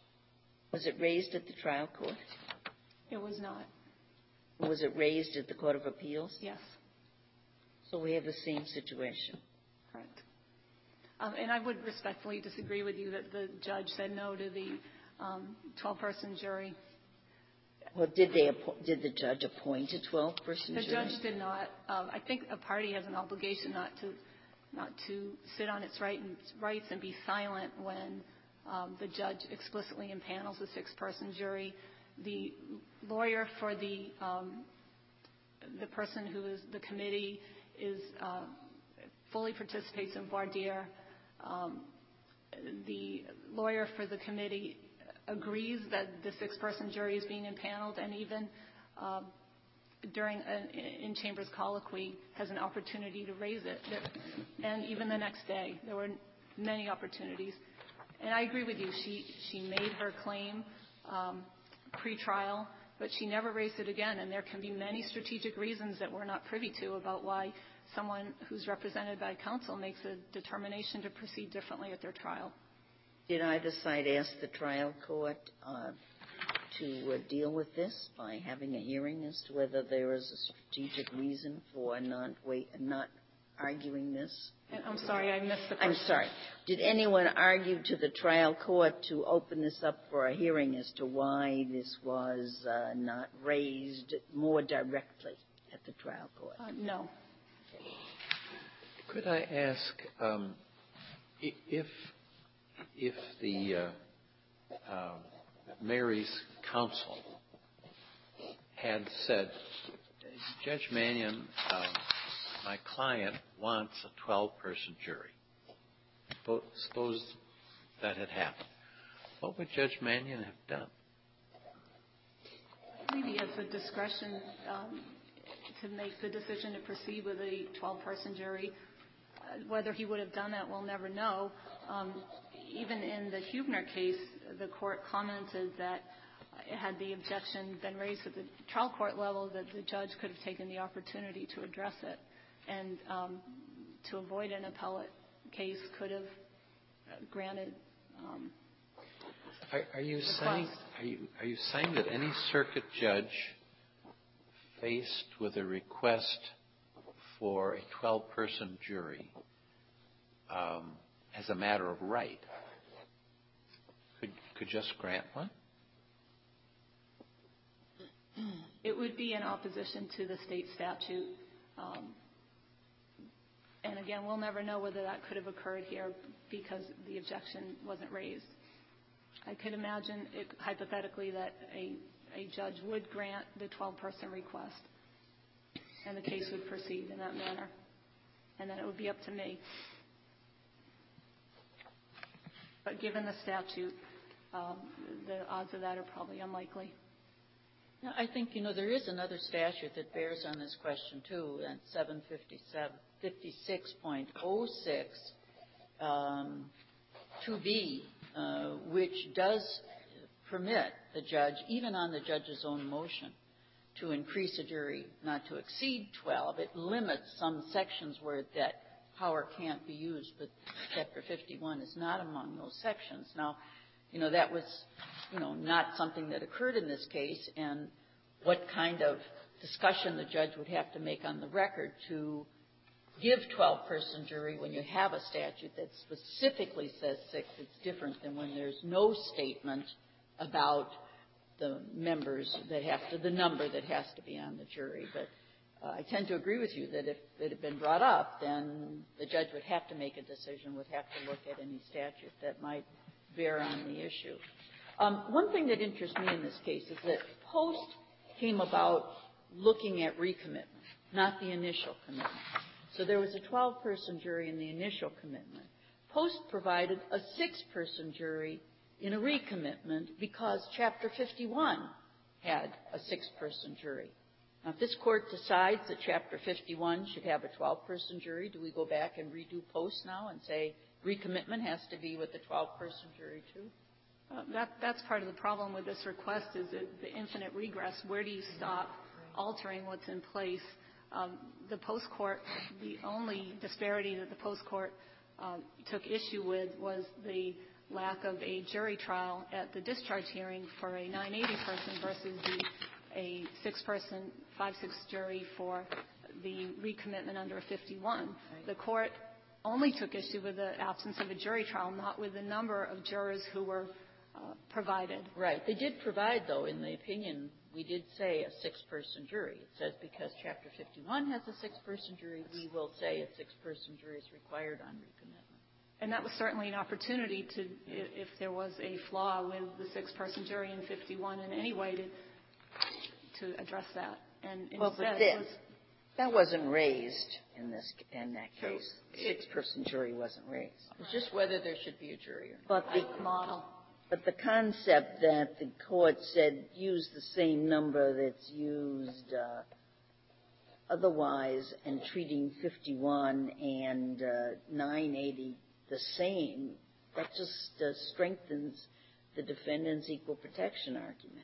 was it raised at the trial court? It was not. Was it raised at the Court of Appeals? Yes. So we have the same situation. Correct. Um, and I would respectfully disagree with you that the judge said no to the um, twelve-person jury. Well, did they appo- did the judge appoint a twelve-person jury? The judge did not. Um, I think a party has an obligation not to not to sit on its right and, rights and be silent when um, the judge explicitly impanels a six-person jury. The lawyer for the um, the person who is the committee is uh, fully participates in voir dire. Um, the lawyer for the committee agrees that the six-person jury is being impaneled, and even um, during an in-chambers colloquy has an opportunity to raise it. And even the next day, there were many opportunities. And I agree with you. She she made her claim um, pre-trial, but she never raised it again. And there can be many strategic reasons that we're not privy to about why someone who's represented by counsel makes a determination to proceed differently at their trial. Did either side ask the trial court uh, to uh, deal with this by having a hearing as to whether there is a strategic reason for not wait not arguing this? And I'm sorry, I missed the question. I'm sorry. Did anyone argue to the trial court to open this up for a hearing as to why this was uh, not raised more directly at the trial court? Uh, no. Could I ask um, if if the uh, uh, Mary's counsel had said, Judge Mannion, uh, my client wants a twelve-person jury. Suppose that had happened. What would Judge Mannion have done? I believe he has the discretion um, to make the decision to proceed with a twelve-person jury. Uh, whether he would have done that, we'll never know. Um, even in the Huebner case, the court commented that had the objection been raised at the trial court level, that the judge could have taken the opportunity to address it, and um, to avoid an appellate case could have granted. Um, are, are you saying are you are you saying that any circuit judge faced with a request for a twelve-person jury, um, as a matter of right, could could just grant one? It would be in opposition to the state statute. Um, and again, we'll never know whether that could have occurred here because the objection wasn't raised. I could imagine it, hypothetically that a, a judge would grant the twelve-person request and the case would proceed in that manner. And then it would be up to me. But given the statute, um, the odds of that are probably unlikely. Now, I think, you know, there is another statute that bears on this question, too, and seven fifty-six point oh six, um, two B, uh, which does permit the judge, even on the judge's own motion, to increase a jury not to exceed twelve. It limits some sections where that power can't be used, but Chapter fifty-one is not among those sections. Now, you know, that was, you know, not something that occurred in this case, and what kind of discussion the judge would have to make on the record to give twelve-person jury when you have a statute that specifically says six. It's different than when there's no statement about the members that have to, the number that has to be on the jury. But uh, I tend to agree with you that if it had been brought up, then the judge would have to make a decision, would have to look at any statute that might bear on the issue. Um, one thing that interests me in this case is that Post came about looking at recommitment, not the initial commitment. So there was a twelve-person jury in the initial commitment. Post provided a six-person jury in a recommitment because Chapter fifty-one had a six-person jury. Now, if this Court decides that Chapter fifty-one should have a twelve-person jury, do we go back and redo Post now and say recommitment has to be with the twelve-person jury too? Uh, that, that's part of the problem with this request is it, the infinite regress. Where do you stop altering what's in place? Um, the Post Court, the only disparity that the Post Court uh, took issue with was the lack of a jury trial at the discharge hearing for a nine eighty person versus the, a six-person, five-six jury for the recommitment under a fifty-one. Right. The Court only took issue with the absence of a jury trial, not with the number of jurors who were uh, provided. Right. They did provide, though, in the opinion, we did say a six-person jury. It says because Chapter fifty-one has a six-person jury, we will say a six-person jury is required on recommitment. And that was certainly an opportunity to, if there was a flaw with the six-person jury in fifty-one in any way, to to address that. And well, instead, but then, was, that wasn't raised in this in that case. Six-person jury wasn't raised. It's just whether there should be a jury or not. But the model. But the concept that the court said use the same number that's used uh, otherwise, and treating fifty-one and uh, nine eighty the same, that just uh, strengthens the defendant's equal protection argument.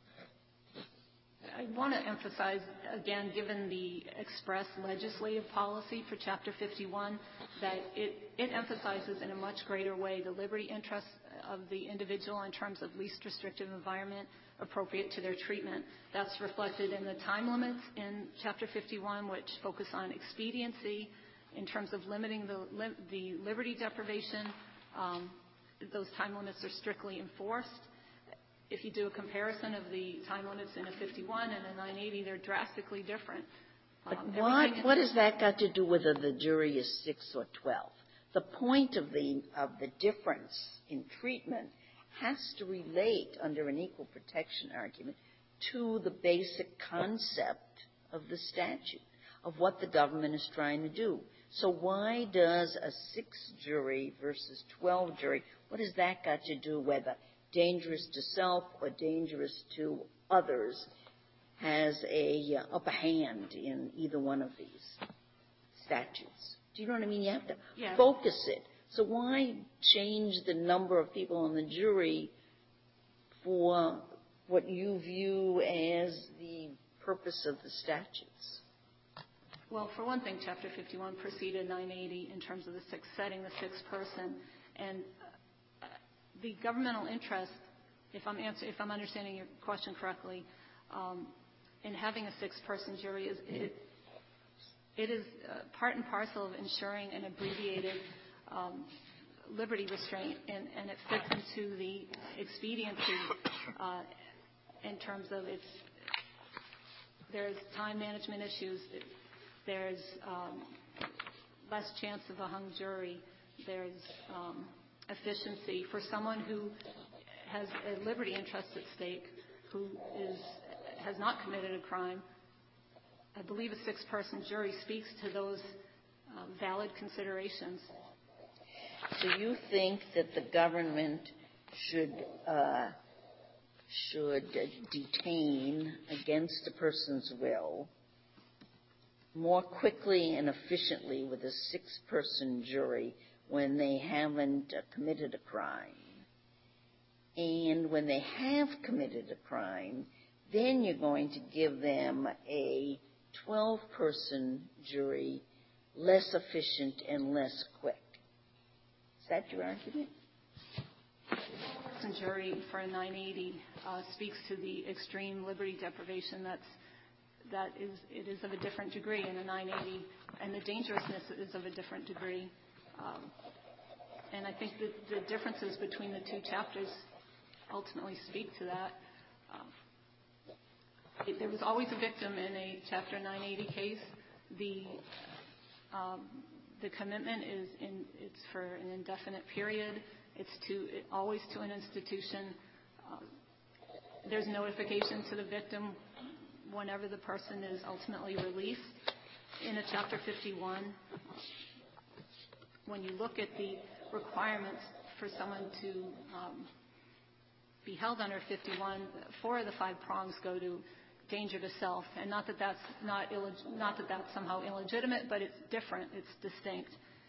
I want to emphasize, again, given the express legislative policy for Chapter fifty-one, that it, it emphasizes in a much greater way the liberty interests of the individual in terms of least restrictive environment appropriate to their treatment. That's reflected in the time limits in Chapter fifty-one, which focus on expediency in terms of limiting the, li- the liberty deprivation. Um, those time limits are strictly enforced. If you do a comparison of the time limits in a fifty-one and a nine eighty, they're drastically different. But Um, what, what has that got to do with whether the jury is six or twelve? The point of the, of the difference in treatment has to relate under an equal protection argument to the basic concept of the statute, of what the government is trying to do. So why does a six jury versus twelve jury, what has that got to do whether dangerous to self or dangerous to others has a uh, upper hand in either one of these statutes? Do you know what I mean? You have to yeah. focus it So why change the number of people on the jury for what you view as the purpose of the statutes? Well, for one thing, Chapter fifty-one preceded nine eighty in terms of the six, setting the sixth person. And uh, the governmental interest, if I'm, answer, if I'm understanding your question correctly, um, in having a six-person jury, is it, it is uh, part and parcel of ensuring an abbreviated um, liberty restraint, and, and it fits into the expediency uh, in terms of its, there's time management issues, there's um, less chance of a hung jury, there's um, efficiency for someone who has a liberty interest at stake, who is has not committed a crime. I believe a six-person jury speaks to those uh, valid considerations. So you think that the government should uh, should detain against a person's will more quickly and efficiently with a six-person jury when they haven't uh, committed a crime, and when they have committed a crime, then you're going to give them a twelve-person jury, less efficient and less quick. Is that your argument? The jury for a nine eighty uh, speaks to the extreme liberty deprivation that's that is it is of a different degree in a nine eighty, and the dangerousness is of a different degree. Um, and I think that the differences between the two chapters ultimately speak to that. Um, it, there was always a victim in a Chapter nine eighty case. The um, the commitment is in it's for an indefinite period. It's to it, always to an institution. Uh, there's notification to the victim whenever the person is ultimately released. In a Chapter fifty-one, when you look at the requirements for someone to um, be held under fifty-one, four of the five prongs go to danger to self, and not that that's not illeg- not that that's somehow illegitimate, but it's different, it's distinct.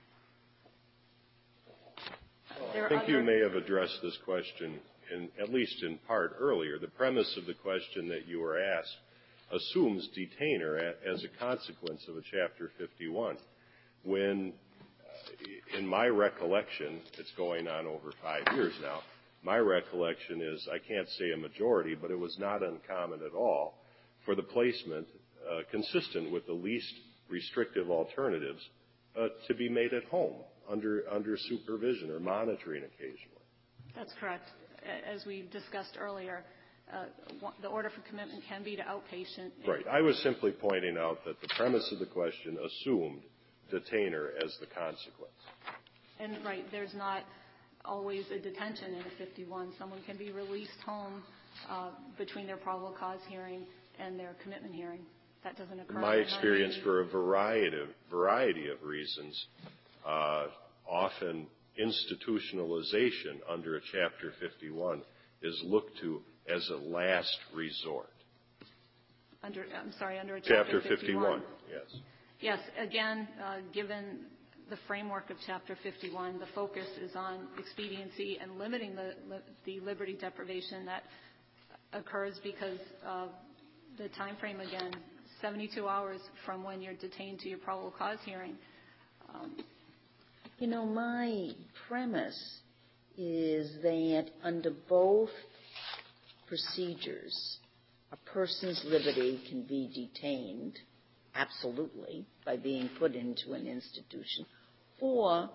I think you may have addressed this question, in, at least in part, earlier. The premise of the question that you were asked assumes detainer as a consequence of a Chapter fifty-one, when, uh, in my recollection, it's going on over five years now, my recollection is, I can't say a majority, but it was not uncommon at all for the placement, uh, consistent with the least restrictive alternatives, uh, to be made at home under under supervision or monitoring occasionally. That's correct. As we discussed earlier, uh, the order for commitment can be to outpatient. Right. I was simply pointing out that the premise of the question assumed detainer as the consequence. And, right, there's not always a detention in a fifty-one. Someone can be released home uh, between their probable cause hearing and their commitment hearing. That doesn't occur. In my experience, for a variety of, variety of reasons, uh, often institutionalization under a Chapter fifty-one is looked to as a last resort. Under, I'm sorry, under a Chapter, Chapter fifty-one, yes. Yes, again, uh, given the framework of Chapter fifty-one, the focus is on expediency and limiting the, the liberty deprivation that occurs because of the time frame, again, seventy-two hours from when you're detained to your probable cause hearing. Um, You know, my premise is that under both procedures, a person's liberty can be detained, absolutely, by being put into an institution, or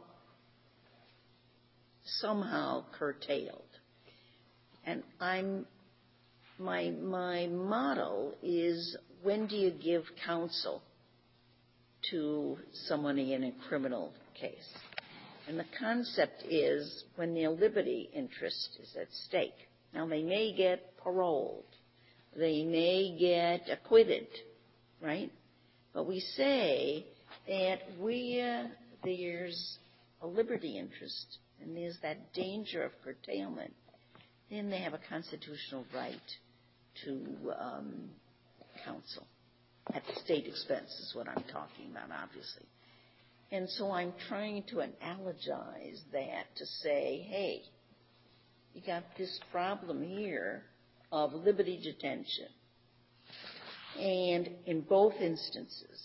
somehow curtailed. And I'm, my, my motto is, when do you give counsel to someone in a criminal case? And the concept is when their liberty interest is at stake. Now, they may get paroled. They may get acquitted, right? But we say that where there's a liberty interest and there's that danger of curtailment, then they have a constitutional right to um, counsel. At state expense is what I'm talking about, obviously. And so I'm trying to analogize that to say, hey, you got this problem here of liberty detention. And in both instances,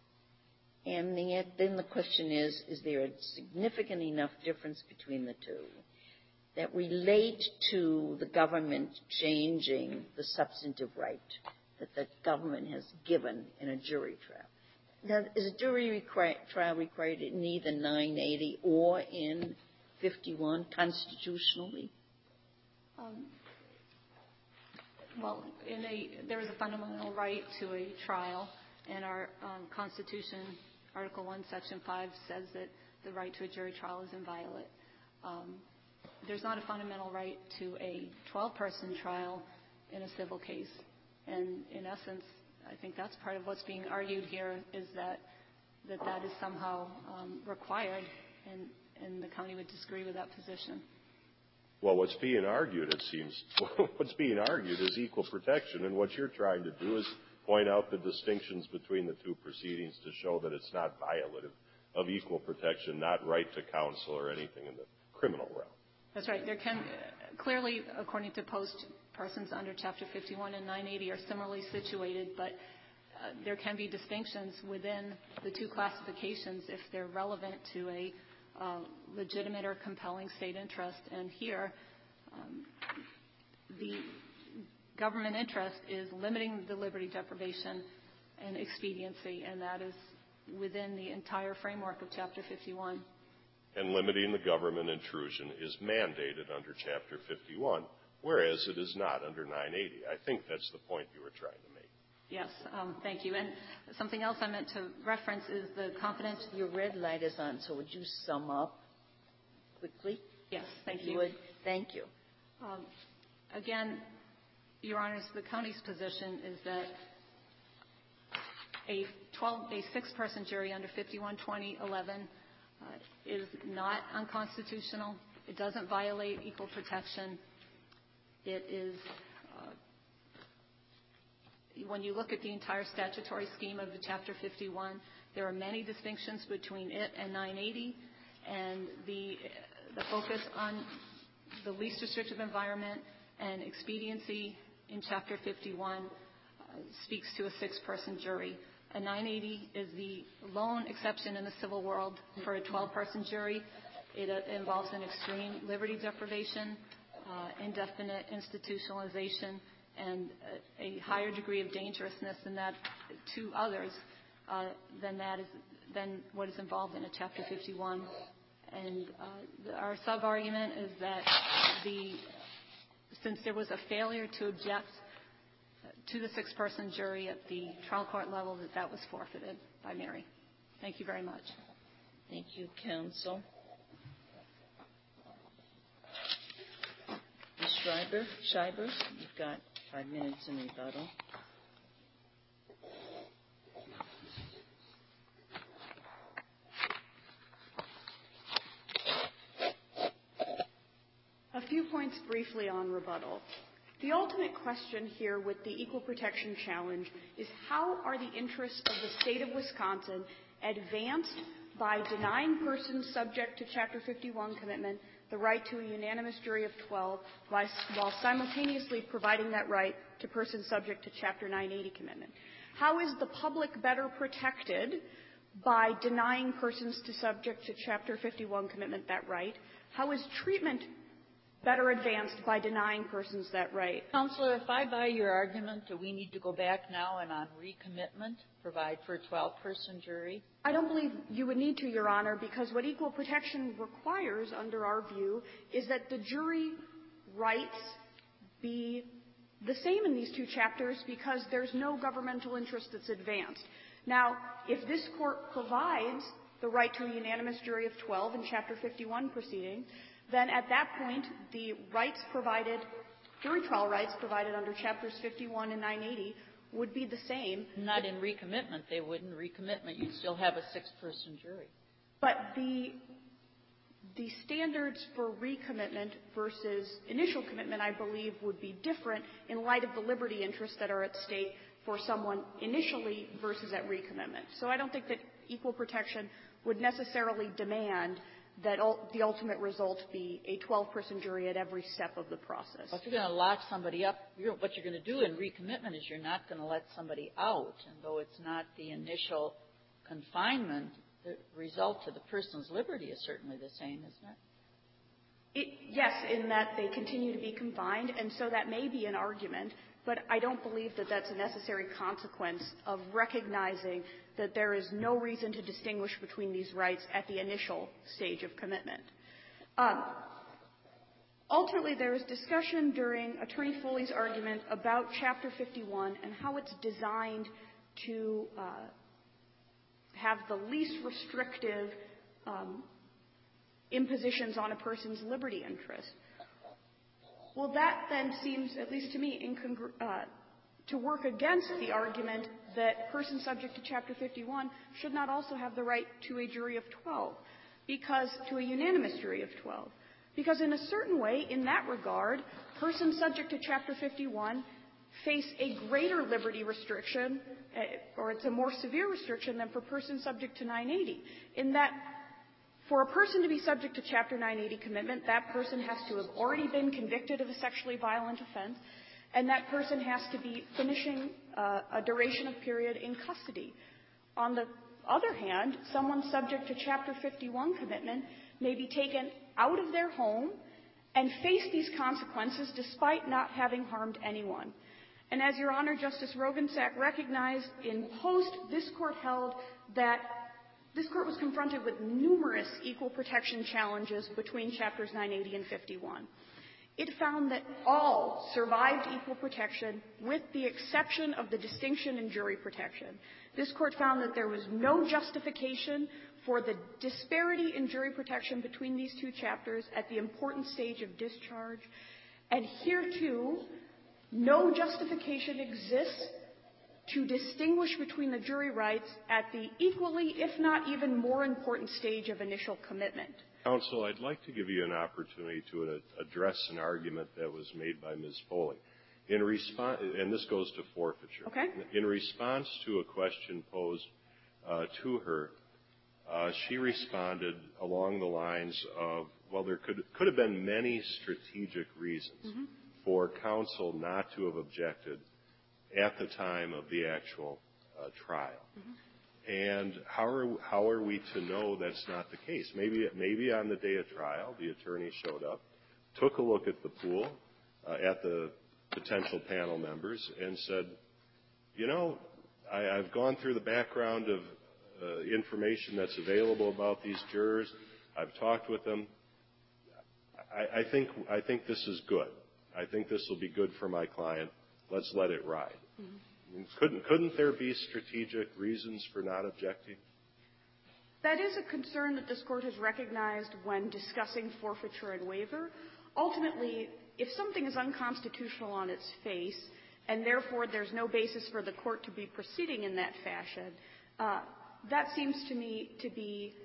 and then the question is, is there a significant enough difference between the two that relate to the government changing the substantive right that the government has given in a jury trial? Now, is a jury require, trial required in either nine eighty or in fifty-one constitutionally? Um, well, in a, there is a fundamental right to a trial, and our um, Constitution, Article one, Section five, says that the right to a jury trial is inviolate. Um, there's not a fundamental right to a twelve-person trial in a civil case. And in essence, I think that's part of what's being argued here, is that that, that is somehow um, required, and, and the county would disagree with that position. Well, what's being argued, it seems, what's being argued is equal protection, and what you're trying to do is point out the distinctions between the two proceedings to show that it's not violative of equal protection, not right to counsel or anything in the criminal realm. That's right. There can uh, clearly, according to Post, persons under Chapter fifty-one and nine eighty are similarly situated, but uh, there can be distinctions within the two classifications if they're relevant to a uh, legitimate or compelling state interest. And here, um, the government interest is limiting the liberty deprivation and expediency, and that is within the entire framework of Chapter fifty-one. And limiting the government intrusion is mandated under Chapter fifty-one, whereas it is not under nine eighty. I think that's the point you were trying to make. Yes, um, thank you. And something else I meant to reference is the confidential. Your red light is on, so would you sum up quickly? Yes, thank you. you. Would. Thank you. Um, again, Your Honors, the county's position is that a twelve, a six-person jury under fifty-one twenty eleven uh, is not unconstitutional. It doesn't violate equal protection. It is, uh, when you look at the entire statutory scheme of the Chapter fifty-one, there are many distinctions between it and nine eighty, and the the focus on the least restrictive environment and expediency in Chapter fifty-one uh, speaks to a six-person jury. A nine eighty is the lone exception in the civil world for a twelve-person jury. It uh, involves an extreme liberty deprivation, uh, indefinite institutionalization, and a, a higher degree of dangerousness than that to others uh, than that is than what is involved in a Chapter fifty-one. And uh, the, our sub-argument is that the since there was a failure to object to the six-person jury at the trial court level, that that was forfeited by Mary. Thank you very much. Thank you, counsel. Miz Schreiber, Schreiber, you've got five minutes in rebuttal. A few points briefly on rebuttal. The ultimate question here with the equal protection challenge is how are the interests of the state of Wisconsin advanced by denying persons subject to Chapter fifty-one commitment the right to a unanimous jury of twelve while simultaneously providing that right to persons subject to Chapter nine eighty commitment? How is the public better protected by denying persons to subject to Chapter fifty-one commitment that right? How is treatment better advanced by denying persons that right? Counselor, if I buy your argument, do we need to go back now and on recommitment provide for a twelve-person jury? I don't believe you would need to, Your Honor, because what equal protection requires, under our view, is that the jury rights be the same in these two chapters because there's no governmental interest that's advanced. Now, if this Court provides the right to a unanimous jury of twelve in Chapter fifty-one proceedings, then at that point, the rights provided, jury trial rights provided under Chapters fifty-one and nine eighty would be the same. Not in recommitment. They wouldn't. Recommitment, you'd still have a six-person jury. But the the standards for recommitment versus initial commitment, I believe, would be different in light of the liberty interests that are at stake for someone initially versus at recommitment. So I don't think that equal protection would necessarily demand that ul- the ultimate result be a twelve-person jury at every step of the process. Well, if you're going to lock somebody up, you're, what you're going to do in recommitment is you're not going to let somebody out. And though it's not the initial confinement, the result to the person's liberty is certainly the same, isn't it? It, yes, in that they continue to be confined, and so that may be an argument, but I don't believe that that's a necessary consequence of recognizing that there is no reason to distinguish between these rights at the initial stage of commitment. Um, ultimately, there was discussion during Attorney Foley's argument about Chapter fifty-one and how it's designed to uh, have the least restrictive um, impositions on a person's liberty interest. Well, that then seems, at least to me, incongru- uh, to work against the argument that persons subject to Chapter fifty-one should not also have the right to a jury of twelve, because to a unanimous jury of twelve. Because in a certain way, in that regard, persons subject to Chapter fifty-one face a greater liberty restriction, uh, or it's a more severe restriction than for persons subject to nine eighty, in that for a person to be subject to Chapter nine eighty commitment, that person has to have already been convicted of a sexually violent offense, and that person has to be finishing uh, a duration of period in custody. On the other hand, someone subject to Chapter fifty-one commitment may be taken out of their home and face these consequences despite not having harmed anyone. And as Your Honor, Justice Rogensack recognized in Post, this Court held that this Court was confronted with numerous equal protection challenges between Chapters nine eighty and fifty-one. It found that all survived equal protection with the exception of the distinction in jury protection. This Court found that there was no justification for the disparity in jury protection between these two chapters at the important stage of discharge. And here, too, no justification exists to distinguish between the jury rights at the equally, if not even more important stage of initial commitment. Counsel, I'd like to give you an opportunity to address an argument that was made by Miz Foley. In response, and this goes to forfeiture. Okay. In response to a question posed uh, to her, uh, she responded along the lines of, well, there could could have been many strategic reasons mm-hmm. for counsel not to have objected at the time of the actual uh, trial. Mm-hmm. And how are how are we to know that's not the case? Maybe maybe on the day of trial, the attorney showed up, took a look at the pool, uh, at the potential panel members, and said, you know, I, I've gone through the background of uh, information that's available about these jurors. I've talked with them. I, I think I think this is good. I think this will be good for my client. Let's let it ride. Mm-hmm. Couldn't couldn't there be strategic reasons for not objecting? That is a concern that this Court has recognized when discussing forfeiture and waiver. Ultimately, if something is unconstitutional on its face, and therefore there's no basis for the Court to be proceeding in that fashion, uh, that seems to me to be,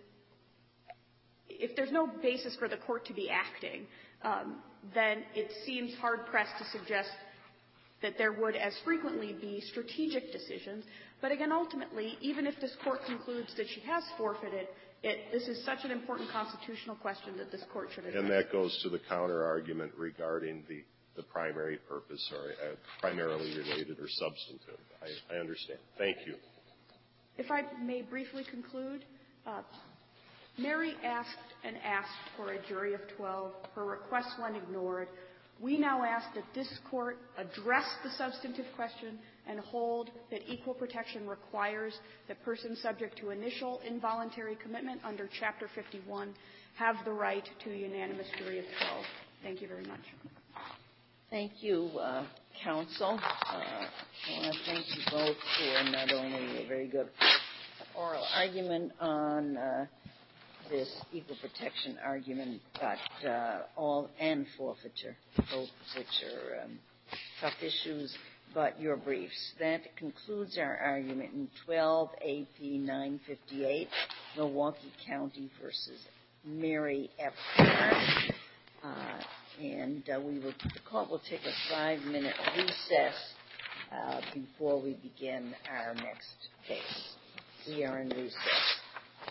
if there's no basis for the Court to be acting, um, then it seems hard-pressed to suggest that there would as frequently be strategic decisions. But again, ultimately, even if this Court concludes that she has forfeited, it, this is such an important constitutional question that this Court should address. And that goes to the counter-argument regarding the, the primary purpose or uh, primarily related or substantive. I, I understand. Thank you. If I may briefly conclude, uh, Mary asked and asked for a jury of twelve. Her request went ignored. We now ask that this Court address the substantive question and hold that equal protection requires that persons subject to initial involuntary commitment under Chapter fifty-one have the right to a unanimous jury of twelve. Thank you very much. Thank you, uh, counsel. Uh, I want to thank you both for not only a very good oral argument on uh, this equal protection argument, but uh, all and forfeiture, both which are um, tough issues, but your briefs. That concludes our argument in twelve A P nine fifty-eight, Milwaukee County versus Mary F. Carr. Uh, and uh, we will, the court will take a five-minute recess uh, before we begin our next case. We are in recess.